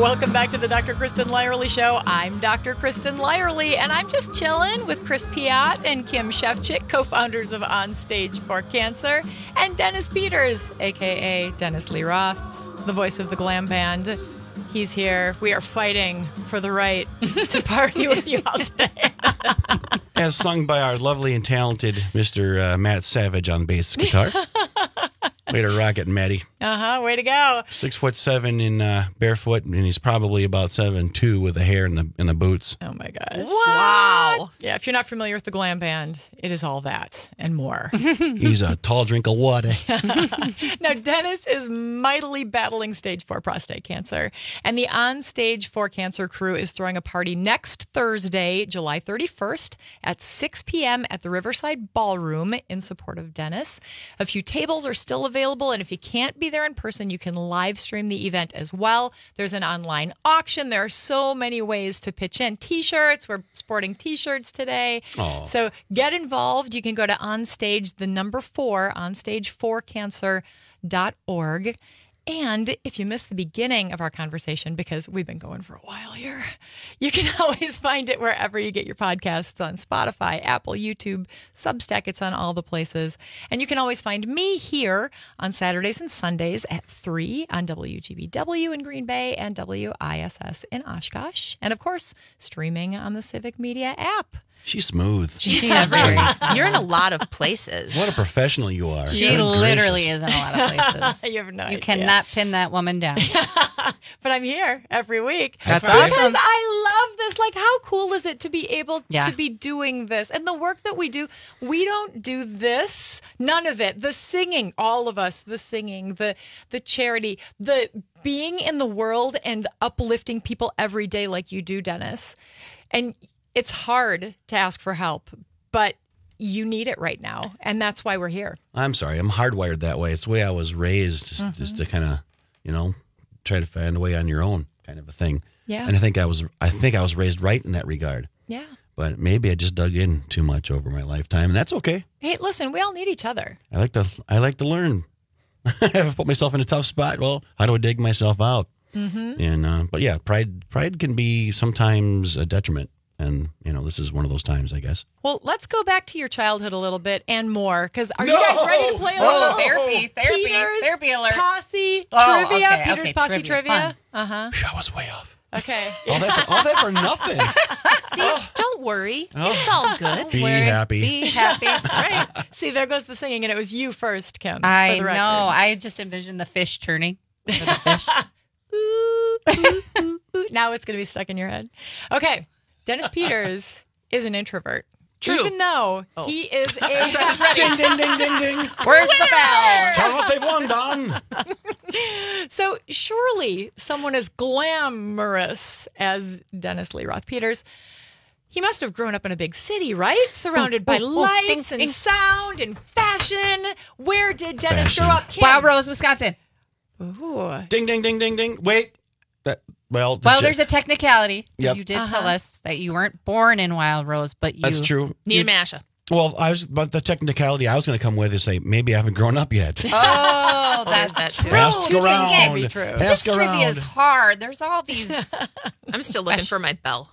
Welcome back to the Doctor Kristen Lyerly Show. I'm Doctor Kristen Lyerly, and I'm just chilling with Chris Piat and Kim Shefchik, co-founders of On Stage for Cancer, and Dennis Peters, a k a. Dennis Lee Roth, the voice of the glam band. He's here. We are fighting for the right to party with you all today. As sung by our lovely and talented Mister Uh, Matt Savage on bass guitar. Way to rock it, Matty. Uh-huh. Way to go. Six foot seven in uh, barefoot, and he's probably about seven two with the hair and the in the boots. Oh my gosh! Wow. Yeah, if you're not familiar with the glam band, it is all that and more. He's a tall drink of water. Now, Dennis is mightily battling stage four prostate cancer, and the On Stage for Cancer crew is throwing a party next Thursday, July thirty-first at six p.m. at the Riverside Ballroom in support of Dennis. A few tables are still available, and if you can't be there in person, you can live stream the event as well. There's an online auction. There are so many ways to pitch in. T-shirts. We're sporting T-shirts today. Aww. So get involved. You can go to Onstage, the number four, onstage for cancer dot org. And if you missed the beginning of our conversation, because we've been going for a while here, you can always find it wherever you get your podcasts, on Spotify, Apple, YouTube, Substack. It's on all the places. And you can always find me here on Saturdays and Sundays at three on W G B W in Green Bay and W I S S in Oshkosh. And, of course, streaming on the Civic Media app. She's smooth. She's everywhere. You're in a lot of places. What a professional you are. She Good literally gracious. is in a lot of places. You have no You idea. cannot pin that woman down. But I'm here every week. That's because awesome. I love this. Like, how cool is it to be able Yeah. to be doing this? And the work that we do, we don't do this. None of it. The singing, all of us, the singing, the the charity, the being in the world and uplifting people every day like you do, Dennis. And it's hard to ask for help, but you need it right now. And that's why we're here. I'm sorry. I'm hardwired that way. It's the way I was raised, just, Mhm. just to kind of, you know, try to find a way on your own kind of a thing. Yeah. And I think I was, I think I was raised right in that regard. Yeah. But maybe I just dug in too much over my lifetime, and that's okay. Hey, listen, we all need each other. I like to, I like to learn. If I put myself in a tough spot, well, how do I dig myself out? Mm-hmm. And uh, but yeah, pride, pride can be sometimes a detriment, and you know, this is one of those times, I guess. Well, let's go back to your childhood a little bit and more. Because are you guys ready to play a Oh, little therapy, therapy, Peter's therapy alert. Posse Oh, trivia? okay, Peter's okay, Posse trivia, trivia. Uh huh. I was way off. Okay. All that, for, all that for nothing. See, don't worry. Oh. It's all good. Be happy. Be happy. That's right. See, there goes the singing, and it was you first, Kim. I for the know. record. I just envisioned the fish turning. For the fish. Ooh, ooh, ooh, ooh. Now it's going to be stuck in your head. Okay. Dennis Peters is an introvert. True. Even though he is a Ding, ding, ding, ding, ding. Where's the bell? Tell them what they've won, Don. So surely someone as glamorous as Dennis Lee Roth Peters, he must have grown up in a big city, right? Surrounded by ooh, ooh, lights ding, and ding. sound and fashion. Where did Dennis Fashion. grow up, Kim? Wild Rose, Wisconsin. Ooh. Ding, ding, ding, ding, ding. Wait. That, well, the Well, ch- there's a technicality. 'Cause Yep. You did Uh-huh. tell us that you weren't born in Wild Rose, but you. That's true. Need a masha. Well, I was, but the technicality I was going to come with is say maybe I haven't grown up yet. Oh, that's that too. true. Ask Two things around. can be true. Ask This trivia around. is hard. There's all these. I'm still looking for my bell.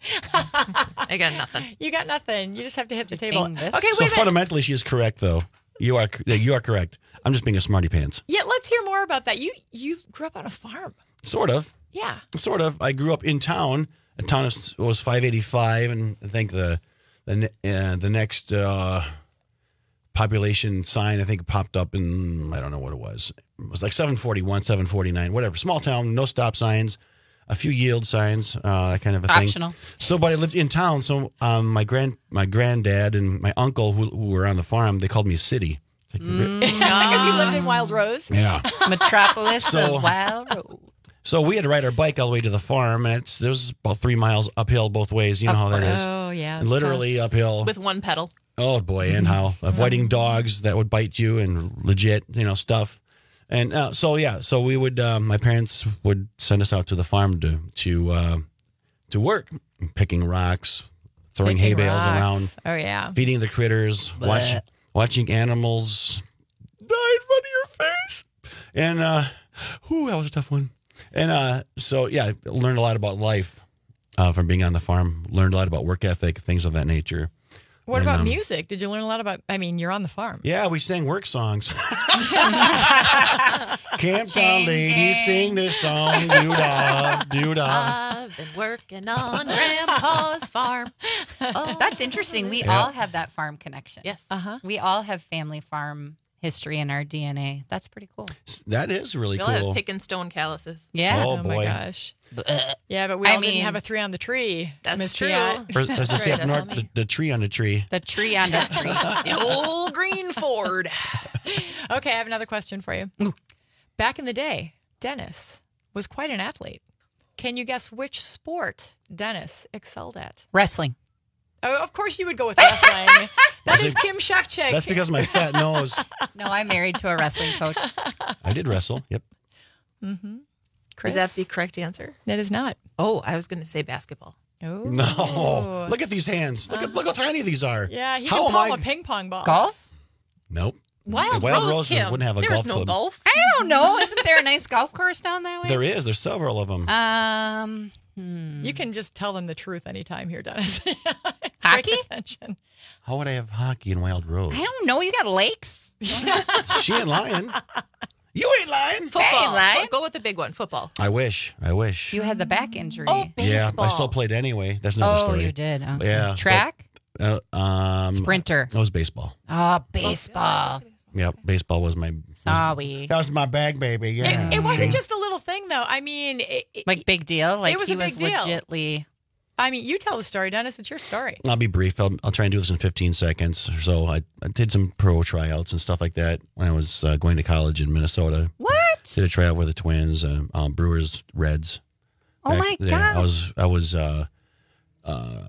I got nothing. You got nothing. You just have to hit the table. Ding this. Okay, wait So a minute. fundamentally, she is correct, though. You are yeah, you are correct. I'm just being a smarty pants. Yeah, let's hear more about that. You you grew up on a farm. Sort of. Yeah. Sort of. I grew up in town. A town was, was five eighty-five, and I think the the ne- uh, the next uh, population sign I think popped up in I don't know what it was. It was like seven forty-one, seven forty-nine, whatever. Small town, no stop signs, a few yield signs, uh, that kind of a thing. Optional. So, but I lived in town. So, um, my grand my granddad and my uncle who, who were on the farm, they called me City. It's like, Mm. Because you lived in Wild Rose. yeah. Metropolis So- of Wild Rose. So we had to ride our bike all the way to the farm, and it's there's about three miles uphill both ways. You know how that is. Oh, yeah. And literally uphill. With one pedal. Oh boy, and how avoiding dogs that would bite you and legit, you know, stuff. And uh, so yeah, so we would. Uh, my parents would send us out to the farm to to uh, to work, picking rocks, throwing hay Picking bales rocks. around, Oh, yeah. feeding the critters, Blech. watch, watching animals die in front of your face, and uh, whew, that was a tough one. And uh, so, yeah, I learned a lot about life uh, from being on the farm. Learned a lot about work ethic, things of that nature. What And, about um, music? Did you learn a lot about, I mean, you're on the farm. Yeah, we sang work songs. Camptown ladies sing this song. Doo-dah, doo-dah. I've been working on Grandpa's farm. Oh. That's interesting. We Yeah. all have that farm connection. Yes. Uh-huh. We all have family farm history in our D N A. That's pretty cool. That is really We all have cool. pick and stone calluses. Yeah. Oh, Oh, my boy. gosh. Yeah, but we I all didn't mean- have a three on the tree. That's Miss true. Fiat. Or, as they say up That's north, all the, me. the tree on the tree. The tree on the tree. The old green Ford. Okay, I have another question for you. Back in the day, Dennis was quite an athlete. Can you guess which sport Dennis excelled at? Wrestling. Oh, of course you would go with wrestling. That is That's Kim Shefchik. That's because of my fat nose. No, I'm married to a wrestling coach. I did wrestle. Yep. Mm-hmm. Is that the correct answer? That is not. Oh, I was going to say basketball. Oh. No. Look at these hands. Look at look how tiny these are. Yeah, he How can am palm I- a ping pong ball. Golf? Nope. Wild, Wild Rose, Roses Kim. wouldn't have a There's golf no club. golf. I don't know. Isn't there a nice golf course down that way? There is. There's several of them. Um, hmm. You can just tell them the truth anytime here, Dennis. Break Hockey? attention. How would I have hockey in Wild Rose? I don't know. You got lakes? She ain't lying. You ain't lying. Football. Hey, Ryan. Fo- Go with the big one. Football. I wish. I wish. You had the back injury. Oh, yeah, baseball. I still played anyway. That's another Oh, story. you did. Okay. Yeah. Track? but, uh, um, Sprinter. That was baseball. Oh, baseball. Yeah, baseball was my. Was, Sorry. that was my bag, baby. Yeah. It, it wasn't See? just a little thing, though. I mean, it, it- Like big deal? Like was he a big was deal. legitly. I mean, you tell the story, Dennis. It's your story. I'll be brief. I'll, I'll try and do this in fifteen seconds or so. I, I did some pro tryouts and stuff like that when I was uh, going to college in Minnesota. What? Did a tryout with the Twins, uh, um, Brewers, Reds. Oh, Back my there. God. I was, I was, uh, uh,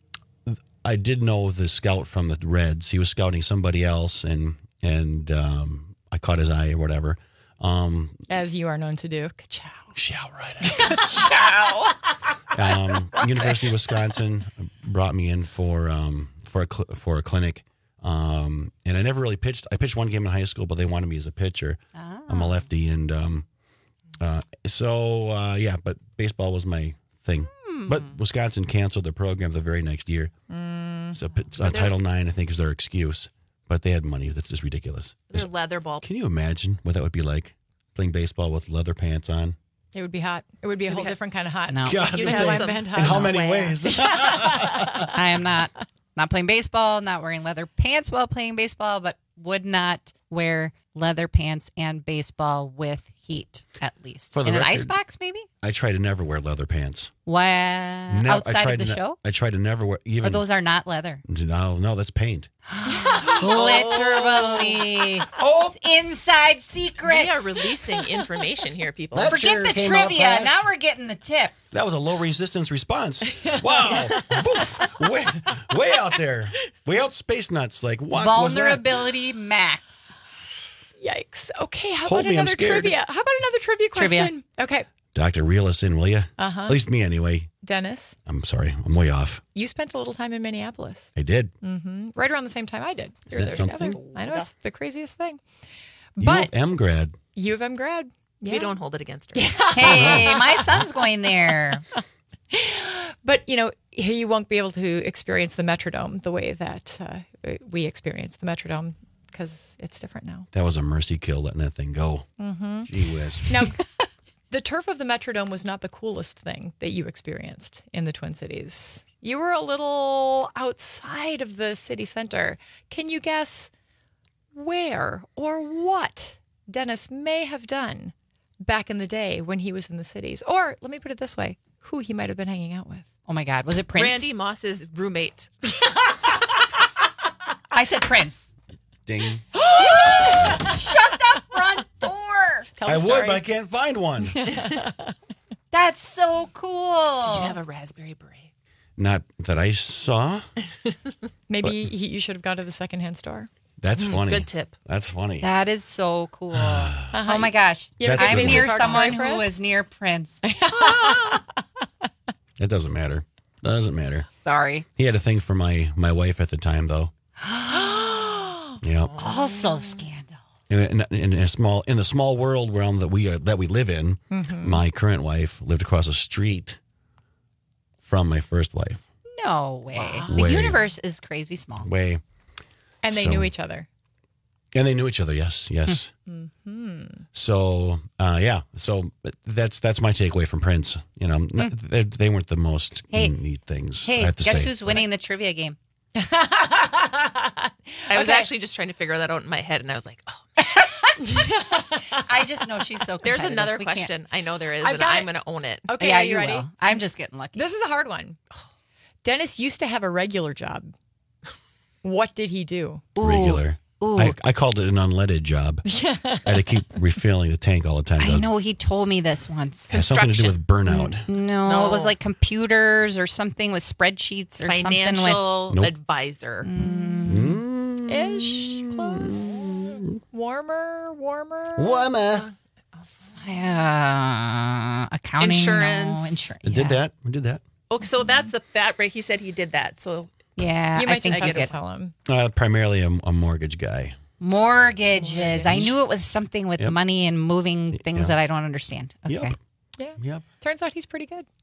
I did know the scout from the Reds. He was scouting somebody else, and and um, I caught his eye or whatever. Um, As you are known to do. Ka-chow. Chow right. Ciao. Um, University of Wisconsin brought me in for um, for a cl- for a clinic, um, and I never really pitched. I pitched one game in high school, but they wanted me as a pitcher. Ah. I'm a lefty, and um, uh, so uh, yeah. But baseball was my thing. Hmm. But Wisconsin canceled the program the very next year. Mm. So uh, Title nine, I think, is their excuse. But they had money. That's just ridiculous. They're leather ball. Can you imagine what that would be like? Playing baseball with leather pants on. It would be hot. It would be a whole different kind of hot. No. Yeah, I was You'd gonna have say, some band in hot. how many ways? I am not not playing baseball, not wearing leather pants while playing baseball, but would not wear leather pants and baseball with heat, at least. For the In an record- icebox, maybe? I try to never wear leather pants. Wow. Ne- I Outside tried of the to ne- show? I try to never wear even. Or those are not leather? No, no, that's paint. Literally. Oh, inside secrets. We are releasing information here, people. That Forget sure the came out trivia. fast. Now we're getting the tips. That was a low resistance response. Wow, Woof. way, way out there, way out space nuts. Like what was that? Vulnerability max. Yikes. Okay, how Hold about me, I'm another scared. trivia? How about another trivia Trivia. question? Okay, Doctor, reel us in, will you? Uh-huh. At least me, anyway. Dennis, I'm sorry, I'm way off. you spent a little time in Minneapolis. I did. Mm-hmm. Right around the same time I did. We Is were that there together. something? I know, it's the craziest thing. U But of M grad. U of M grad. Yeah. We don't hold it against her. Hey, my son's going there. But, you know, you won't be able to experience the Metrodome the way that uh, we experience the Metrodome because it's different now. That was a mercy kill, letting that thing go. Mm-hmm. Gee whiz. Now, the turf of the Metrodome was not the coolest thing that you experienced in the Twin Cities. You were a little outside of the city center. Can you guess where or what Dennis may have done back in the day when he was in the cities? Or let me put it this way, who he might have been hanging out with. Oh my God. Was it Prince? Randy Moss's roommate. I said Prince. Ding. Shut the front door. Tell the I would, story. but I can't find one. That's so cool. Did you have a raspberry beret? Not that I saw. Maybe he, you should have gone to the secondhand store. That's funny. Good tip. That's funny. That is so cool. Uh-huh. Oh my gosh. You ever That's I'm good near one. someone Prince? who is near Prince. That doesn't matter. Doesn't matter. Sorry. He had a thing for my my wife at the time, though. Yep. Also scandal. in, in a small in the small world realm that we are, that we live in, Mhm. my current wife lived across the street from my first wife. No way. The Way. universe is crazy small. Way. And they So- knew each other. And they knew each other. Yes, yes. Hmm. So uh, yeah, so that's that's my takeaway from Prince. You know, not- they, they weren't the most Hey. neat things. I Hey, have to guess say. who's winning the trivia game? I was Okay. actually just trying to figure that out in my head, and I was like, oh. I just know she's so There's competitive. another We can't- question. I know there is, I've and got I'm it. going to own it. Okay, yeah, are you ready? will. I'm just getting lucky. This is a hard one. Dennis used to have a regular job. What did he do? Regular. Ooh. I, I called it an unleaded job. I had to keep refilling the tank all the time. I know he told me this once. It has something to do with burnout. No, No. it was like computers or something with spreadsheets or something Financial with Nope. advisor. Ish, close. Warmer, warmer. Warmer. uh, accounting, Insurance. no, insur- I did that. I did that. Okay, so that's a, that, right? He said he did that. So Yeah, You I might think just you have to get tell him. Uh, primarily a, a mortgage guy. mortgages. I knew it was something with Yep. money and moving things Yeah. that I don't understand. Okay. Yep. Yeah. Yep. Turns out he's pretty good.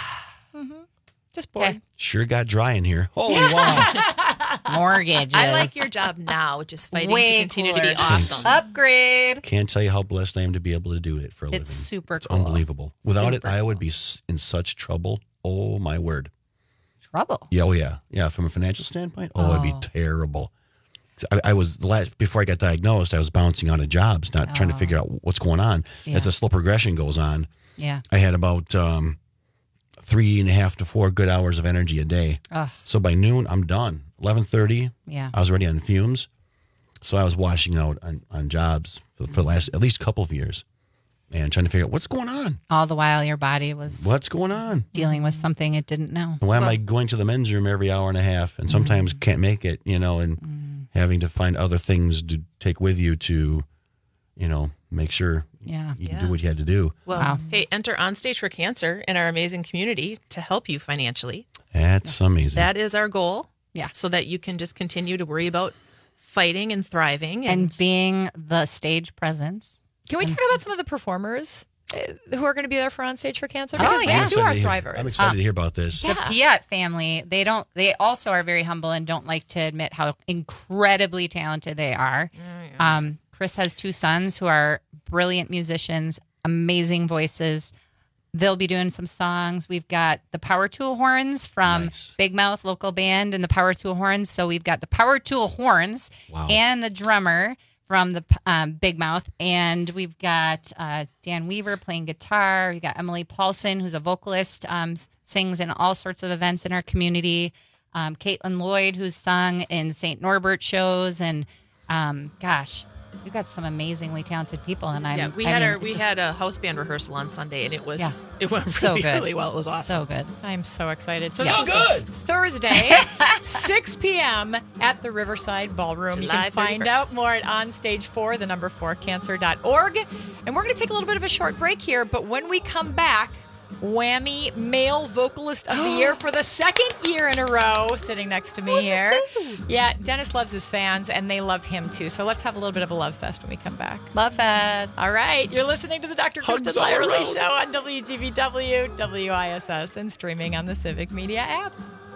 hmm Just bored. Sure got dry in here. Holy wow. Mortgages. I like your job now, just fighting Way to continue to cooler. be awesome. Upgrade. Can't tell you how blessed I am to be able to do it for a living. It's super It's cool. unbelievable. Without it, Super I would be s- in such trouble. Oh, my word. Trouble. Yeah, oh, yeah. Yeah, from a financial standpoint, oh, it'd be Oh. terrible. I, I was, the last, before I got diagnosed, I was bouncing out of jobs, not trying to figure out what's going on. Yeah. As the slow progression goes on, Yeah. I had about um, three and a half to four good hours of energy a day. Ugh. So by noon, I'm done. eleven thirty, Yeah. I was already on fumes. So I was washing out on, on jobs for, for the last at least couple of years and trying to figure out what's going on. All the while your body was What's going on? dealing with something it didn't know. Why am I going to the men's room every hour and a half and sometimes Mm. can't make it, you know, and having to find other things to take with you to, you know, make sure Yeah. you Yeah. can do what you had to do. Well, Wow. hey, enter On Stage for Cancer in our amazing community to help you financially. That's amazing. That is our goal. Yeah. So that you can just continue to worry about fighting and thriving. And And, being the stage presence. Can we talk about some of the performers uh, who are going to be there for On Stage for Cancer? Oh, Because yeah. they too are to hear, thrivers. I'm excited to hear about this. The Piat family, they don't they also are very humble and don't like to admit how incredibly talented they are. Um, Chris has two sons who are brilliant musicians, amazing voices. They'll be doing some songs. We've got the Power Tool Horns from Nice. Big Mouth Local Band and the Power Tool Horns. So we've got the Power Tool Horns Wow. and the drummer from the um, Big Mouth. And we've got uh, Dan Weaver playing guitar. We've got Emily Paulson, who's a vocalist, um, s- sings in all sorts of events in our community. Um, Caitlin Lloyd, who's sung in Saint Norbert shows. And um, gosh, we've got some amazingly talented people. And I'm yeah, we I had mean, our it we just- had a house band rehearsal on Sunday, and it was Yeah. it went So really, good. really well. It was awesome. so good. I'm so excited. So Yeah. this So is Thursday, six p.m. at the Riverside Ballroom. You July can find thirty-first. out more at on stage four, the number four cancer dot org. And we're going to take a little bit of a short break here, but when we come back, Whammy Male Vocalist of the Year for the second year in a row, sitting next to me here. Yeah, Dennis loves his fans, and they love him too. So let's have a little bit of a love fest when we come back. Love fest. All right, you're listening to the Doctor Hugs Kristen all Lyerly around. Show on W G B W, W I S S, and streaming on the Civic Media app.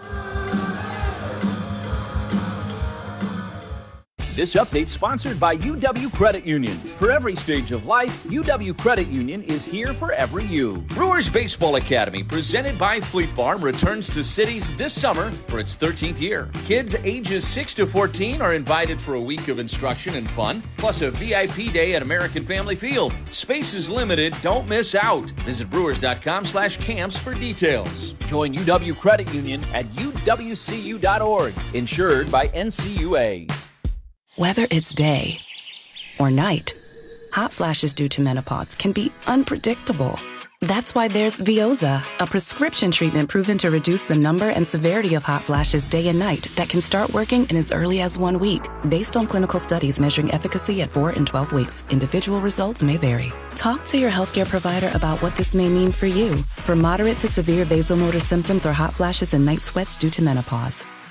This update sponsored by U W Credit Union. For every stage of life, U W Credit Union is here for every you. Brewers Baseball Academy, presented by Fleet Farm, returns to cities this summer for its thirteenth year. Kids ages six to fourteen are invited for a week of instruction and fun, plus a V I P day at American Family Field. Space is limited, don't miss out. Visit brewers.com slash camps for details. Join U W Credit Union at U W C U dot org, insured by N C U A. Whether it's day or night, hot flashes due to menopause can be unpredictable. That's why there's Veoza, a prescription treatment proven to reduce the number and severity of hot flashes day and night that can start working in as early as one week. Based on clinical studies measuring efficacy at four and twelve weeks, individual results may vary. Talk to your healthcare provider about what this may mean for you. For moderate to severe vasomotor symptoms or hot flashes and night sweats due to menopause,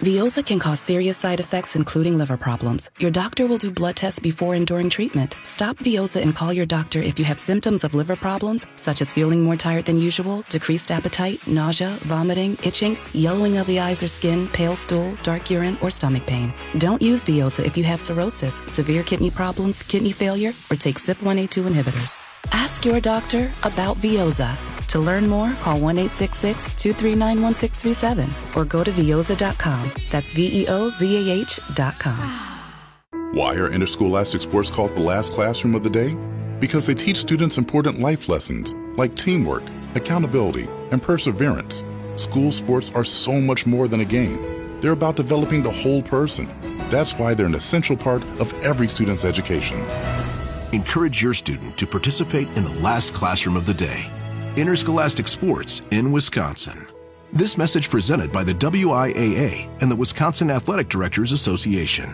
Veoza can cause serious side effects, including liver problems. Your doctor will do blood tests before and during treatment. Stop Veoza and call your doctor if you have symptoms of liver problems, such as feeling more tired than usual, decreased appetite, nausea, vomiting, itching, yellowing of the eyes or skin, pale stool, dark urine, or stomach pain. Don't use Veoza if you have cirrhosis, severe kidney problems, kidney failure, or take C Y P one A two inhibitors. Ask your doctor about Veoza. To learn more, call one eight six six, two three nine, one six three seven or go to veoza dot com. That's V E O Z A H dot com. Why are interscholastic sports called the last classroom of the day? Because they teach students important life lessons like teamwork, accountability, and perseverance. School sports are so much more than a game. They're about developing the whole person. That's why they're an essential part of every student's education. Encourage your student to participate in the last classroom of the day. Interscholastic sports in Wisconsin. This message presented by the W I A A and the Wisconsin Athletic Directors Association.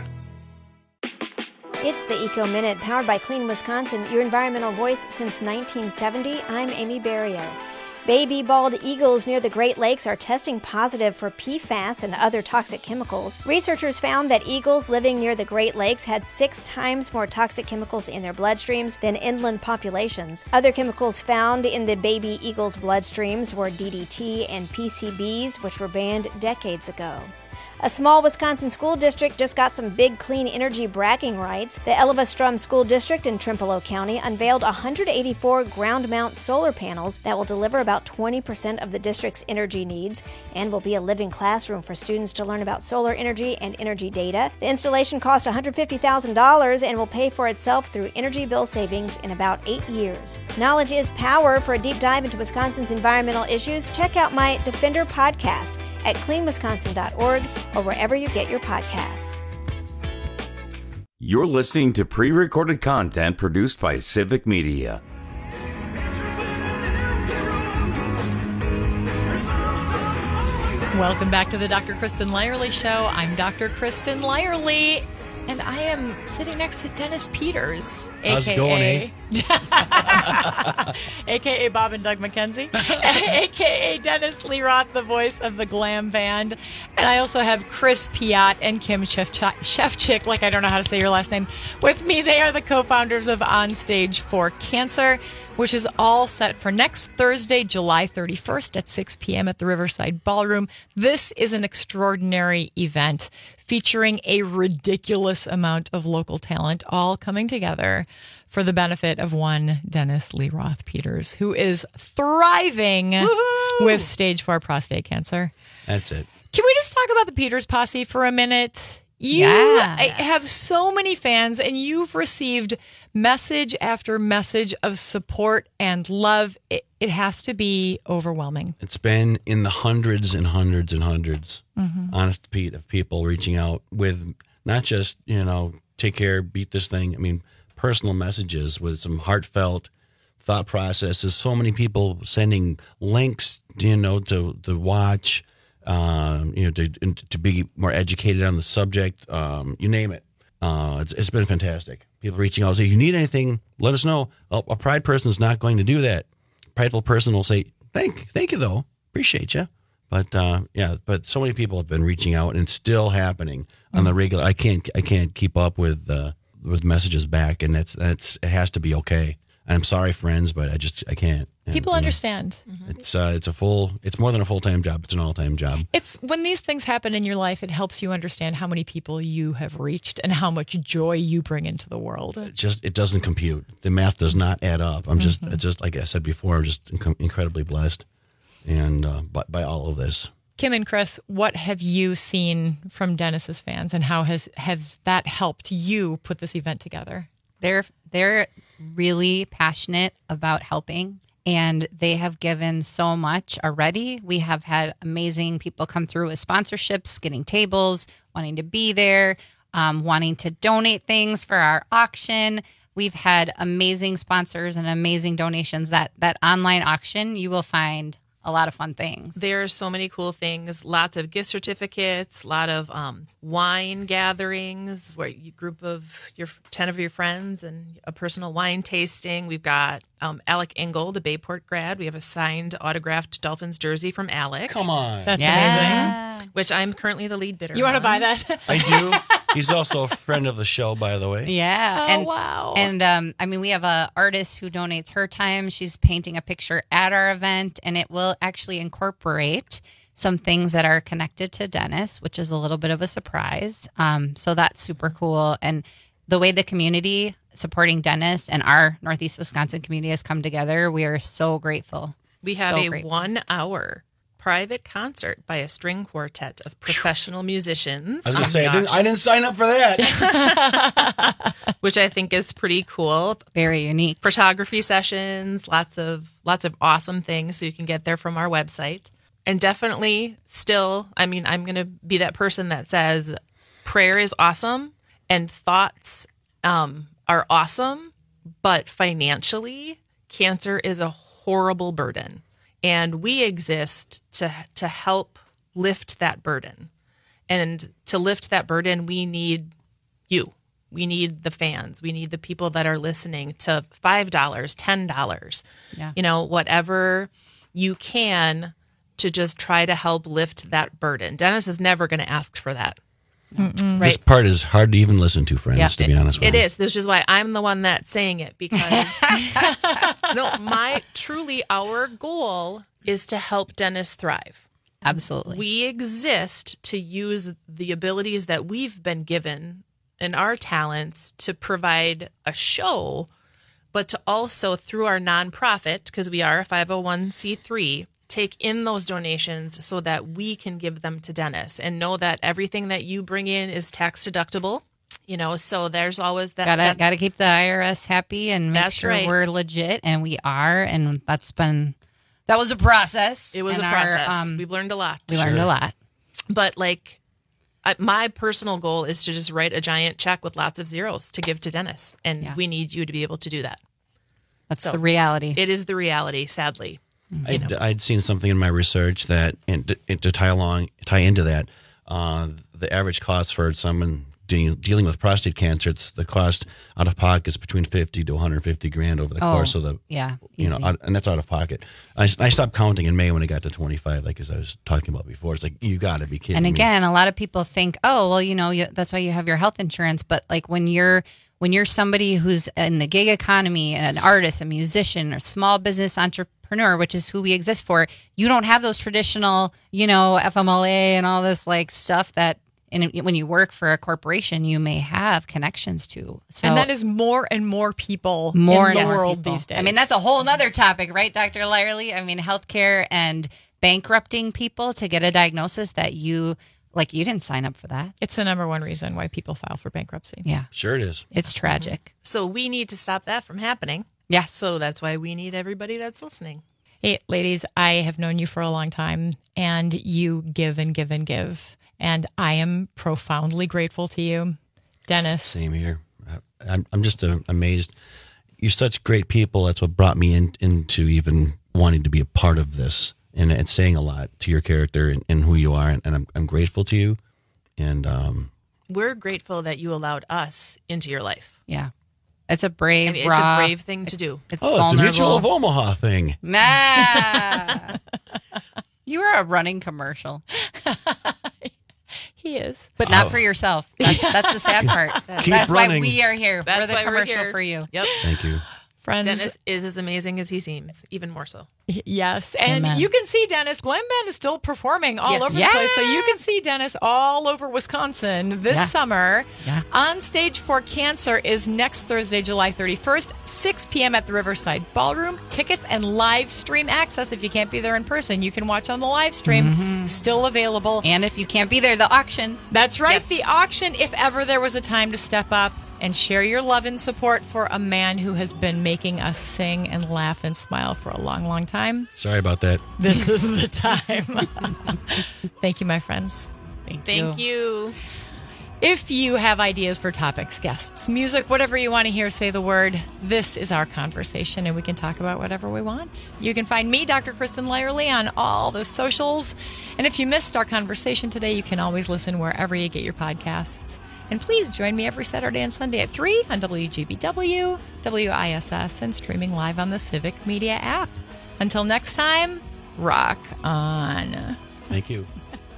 It's the Eco Minute, powered by Clean Wisconsin, your environmental voice since nineteen seventy. I'm Amy Barrio. Baby bald eagles near the Great Lakes are testing positive for P FAS and other toxic chemicals. Researchers found that eagles living near the Great Lakes had six times more toxic chemicals in their bloodstreams than inland populations. Other chemicals found in the baby eagles' bloodstreams were D D T and P C Bs, which were banned decades ago. A small Wisconsin school district just got some big clean energy bragging rights. The Elva-Strum School District in Trimolo County unveiled one hundred eighty-four ground-mount solar panels that will deliver about twenty percent of the district's energy needs and will be a living classroom for students to learn about solar energy and energy data. The installation cost one hundred fifty thousand dollars and will pay for itself through energy bill savings in about eight years. Knowledge is power. For a deep dive into Wisconsin's environmental issues, check out my Defender podcast at clean wisconsin dot org or wherever you get your podcasts. You're listening to pre-recorded content produced by Civic Media. Welcome back to the Doctor Kristen Lyerly Show. I'm Doctor Kristen Lyerly, and I am sitting next to Dennis Peters, How's a k a. it going, eh? a k a. Bob and Doug McKenzie, a k a. Dennis Lee Roth, the voice of the Glam Band. And I also have Chris Piat and Kim Shefchick, like I don't know how to say your last name, with me. They are the co-founders of On Stage for Cancer, which is all set for next Thursday, July thirty-first at six p.m. at the Riverside Ballroom. This is an extraordinary event featuring a ridiculous amount of local talent all coming together for the benefit of one Dennis Lee Roth Peters, who is thriving Woo-hoo! with stage four prostate cancer. That's it. Can we just talk about the Peters posse for a minute? You Yeah. have so many fans, and you've received message after message of support and love. It, it has to be overwhelming. It's been in the hundreds and hundreds and hundreds, Mhm. honest Pete, of people reaching out with not just, you know, take care, beat this thing. I mean, personal messages with some heartfelt thought processes. So many people sending links, you know, to, to watch, um, you know, to, to be more educated on the subject, um, you name it. Uh, it's, it's been fantastic. People reaching out, say, you need anything, let us know. A, a pride person is not going to do that. Prideful person will say, thank, thank you though. Appreciate you. But, uh, yeah, but so many people have been reaching out, and it's still happening on the regular. I can't, I can't keep up with, uh, with messages back, and that's, that's, it has to be okay. And I'm sorry, friends, but I just, I can't. And, People you know, understand. It's, uh, it's a full, it's more than a full-time job. It's an all-time job. It's when these things happen in your life, it helps you understand how many people you have reached and how much joy you bring into the world. It just, it doesn't compute. The math does not add up. I'm just, it's just like I said before, I'm just inc- incredibly blessed, and uh, by, by all of this. Kim and Chris, what have you seen from Dennis's fans, and how has has that helped you put this event together? They're they're really passionate about helping, and they have given so much already. We have had amazing people come through with sponsorships, getting tables, wanting to be there, um, wanting to donate things for our auction. We've had amazing sponsors and amazing donations. That that online auction, you will find a lot of fun things. There are so many cool things. Lots of gift certificates, a lot of um, wine gatherings where you group of your ten of your friends and a personal wine tasting. We've got um, Alec Engel, the Bayport grad. We have a signed, autographed Dolphins jersey from Alec. Come on. That's Yeah. amazing. Which I'm currently the lead bidder You want to on. buy that? I do. He's also a friend of the show, by the way. Yeah. Oh, and, wow. And um, I mean, we have a artist who donates her time. She's painting a picture at our event, and it will actually incorporate some things that are connected to Dennis, which is a little bit of a surprise. Um, so that's super cool. And the way the community supporting Dennis and our Northeast Wisconsin community has come together, we are so grateful. We have So a grateful. one-hour private concert by a string quartet of professional musicians. I was going on to say, the I didn't, I didn't sign up for that. which I think is pretty cool. Very unique. Photography sessions, lots of lots of awesome things. So you can get there from our website. And definitely still, I mean, I'm going to be that person that says prayer is awesome and thoughts um, are awesome, but financially, cancer is a horrible burden. And we exist to to help lift that burden. And to lift that burden, we need you. We need the fans. We need the people that are listening to five dollars, ten dollars, Yeah. you know, whatever you can to just try to help lift that burden. Dennis is never going to ask for that. Mm-mm. This part is hard to even listen to, friends, Yeah. to be honest with It you. is. This is why I'm the one that's saying it because no, my truly our goal is to help Dennis thrive. Absolutely. We exist to use the abilities that we've been given and our talents to provide a show, but to also through our nonprofit, because we are a five oh one c three, take in those donations so that we can give them to Dennis and know that everything that you bring in is tax deductible. You know, so there's always that. Gotta that's- gotta keep the I R S happy and make That's sure right. we're legit, and we are, and that's been that was a process. It was and a our, process. um, We've learned a lot. we learned a lot. But like, I, my personal goal is to just write a giant check with lots of zeros to give to Dennis, and Yeah. we need you to be able to do that. That's So, the reality. It is the reality, sadly. I'd, I'd seen something in my research that, and to, and to tie along, tie into that, uh, the average cost for someone de- dealing with prostate cancer, it's the cost out of pocket is between fifty to one hundred fifty grand over the Oh, course of the, yeah, you know, easy. out, and that's out of pocket. I, I stopped counting in May when it got to twenty-five, like as I was talking about before. It's like, you got to be kidding And me. again, a lot of people think, oh, well, you know, you, that's why you have your health insurance. But like when you're when you're somebody who's in the gig economy, an artist, a musician, or small business entrepreneur, which is who we exist for, you don't have those traditional, you know, F M L A and all this like stuff that. And when you work for a corporation, you may have connections to. So and that is more and more people more in the and more world people. these days. I mean, that's a whole nother topic, right, Doctor Lyerly? I mean, healthcare and bankrupting people to get a diagnosis that you, like, you didn't sign up for that. It's the number one reason why people file for bankruptcy. Yeah. Sure it is. It's tragic. So we need to stop that from happening. Yeah. So that's why we need everybody that's listening. Hey, ladies, I have known you for a long time, and you give and give and give. And I am profoundly grateful to you, Dennis. Same here. I'm, I'm just uh, amazed. You're such great people. That's what brought me in, into even wanting to be a part of this. And it's saying a lot to your character and, and who you are. And, and I'm, I'm grateful to you. And um, We're grateful that you allowed us into your life. Yeah. It's a brave, I mean, it's raw, a brave thing to do. It's oh, it's a Mutual of Omaha thing. Nah. You are a running commercial. He is. But not Oh. for yourself. That's, that's the sad part. Keep That's why running. we are here. That's we're the why we're commercial here. for you. Yep. Thank you. Friends. Dennis is as amazing as he seems, even more so. Yes. And Amen. you can see Dennis. Glam Band is still performing all Yes. over Yeah. the place. So you can see Dennis all over Wisconsin this Yeah. summer. Yeah. On Stage for Cancer is next Thursday, July thirty-first, six p.m. at the Riverside Ballroom. Tickets and live stream access. If you can't be there in person, you can watch on the live stream. Mm-hmm. Still available. And if you can't be there, the auction. That's right. Yes. The auction, if ever there was a time to step up and share your love and support for a man who has been making us sing and laugh and smile for a long, long time. Sorry about that. This is the time. Thank you, my friends. Thank, Thank you. If you have ideas for topics, guests, music, whatever you want to hear, say the word. This is our conversation, and we can talk about whatever we want. You can find me, Doctor Kristen Lyerly, on all the socials. And if you missed our conversation today, you can always listen wherever you get your podcasts. And please join me every Saturday and Sunday at three on W G B W, W I S S, and streaming live on the Civic Media app. Until next time, rock on. Thank you.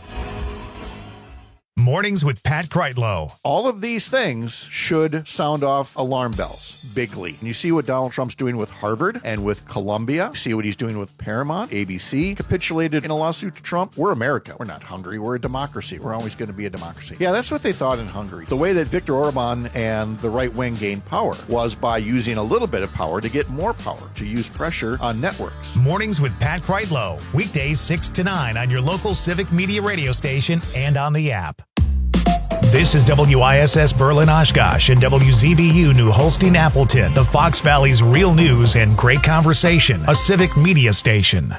Mornings with Pat Kreitlow. All of these things should sound off alarm bells bigly. And you see what Donald Trump's doing with Harvard and with Columbia. You see what he's doing with Paramount. A B C capitulated in a lawsuit to Trump. We're America. We're not Hungary. We're a democracy. We're always going to be a democracy. Yeah, that's what they thought in Hungary. The way that Viktor Orban and the right wing gained power was by using a little bit of power to get more power, to use pressure on networks. Mornings with Pat Kreitlow. Weekdays six to nine on your local Civic Media radio station and on the app. This is W I S S Berlin Oshkosh and W Z B U New Holstein Appleton, the Fox Valley's real news and great conversation, a Civic Media station.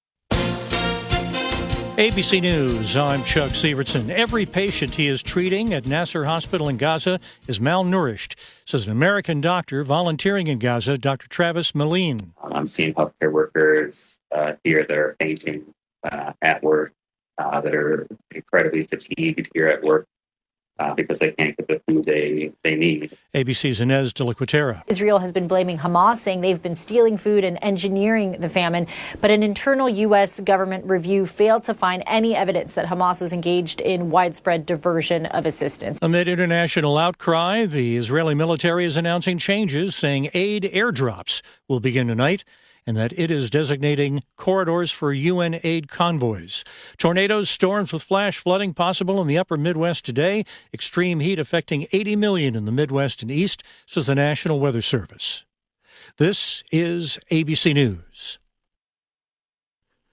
A B C News, I'm Chuck Sievertson. Every patient he is treating at Nasser Hospital in Gaza is malnourished, says an American doctor volunteering in Gaza, Doctor Travis Meline. I'm seeing healthcare workers uh, here that are fainting uh, at work, uh, that are incredibly fatigued here at work. Uh, because they can't get the food they, they need. A B C's Inez de la Cuetera. Israel has been blaming Hamas, saying they've been stealing food and engineering the famine. But an internal U S government review failed to find any evidence that Hamas was engaged in widespread diversion of assistance. Amid international outcry, the Israeli military is announcing changes, saying aid airdrops will begin tonight, and that it is designating corridors for U N aid convoys. Tornadoes, storms with flash flooding possible in the upper Midwest today. Extreme heat affecting eighty million in the Midwest and East, says the National Weather Service. This is A B C News.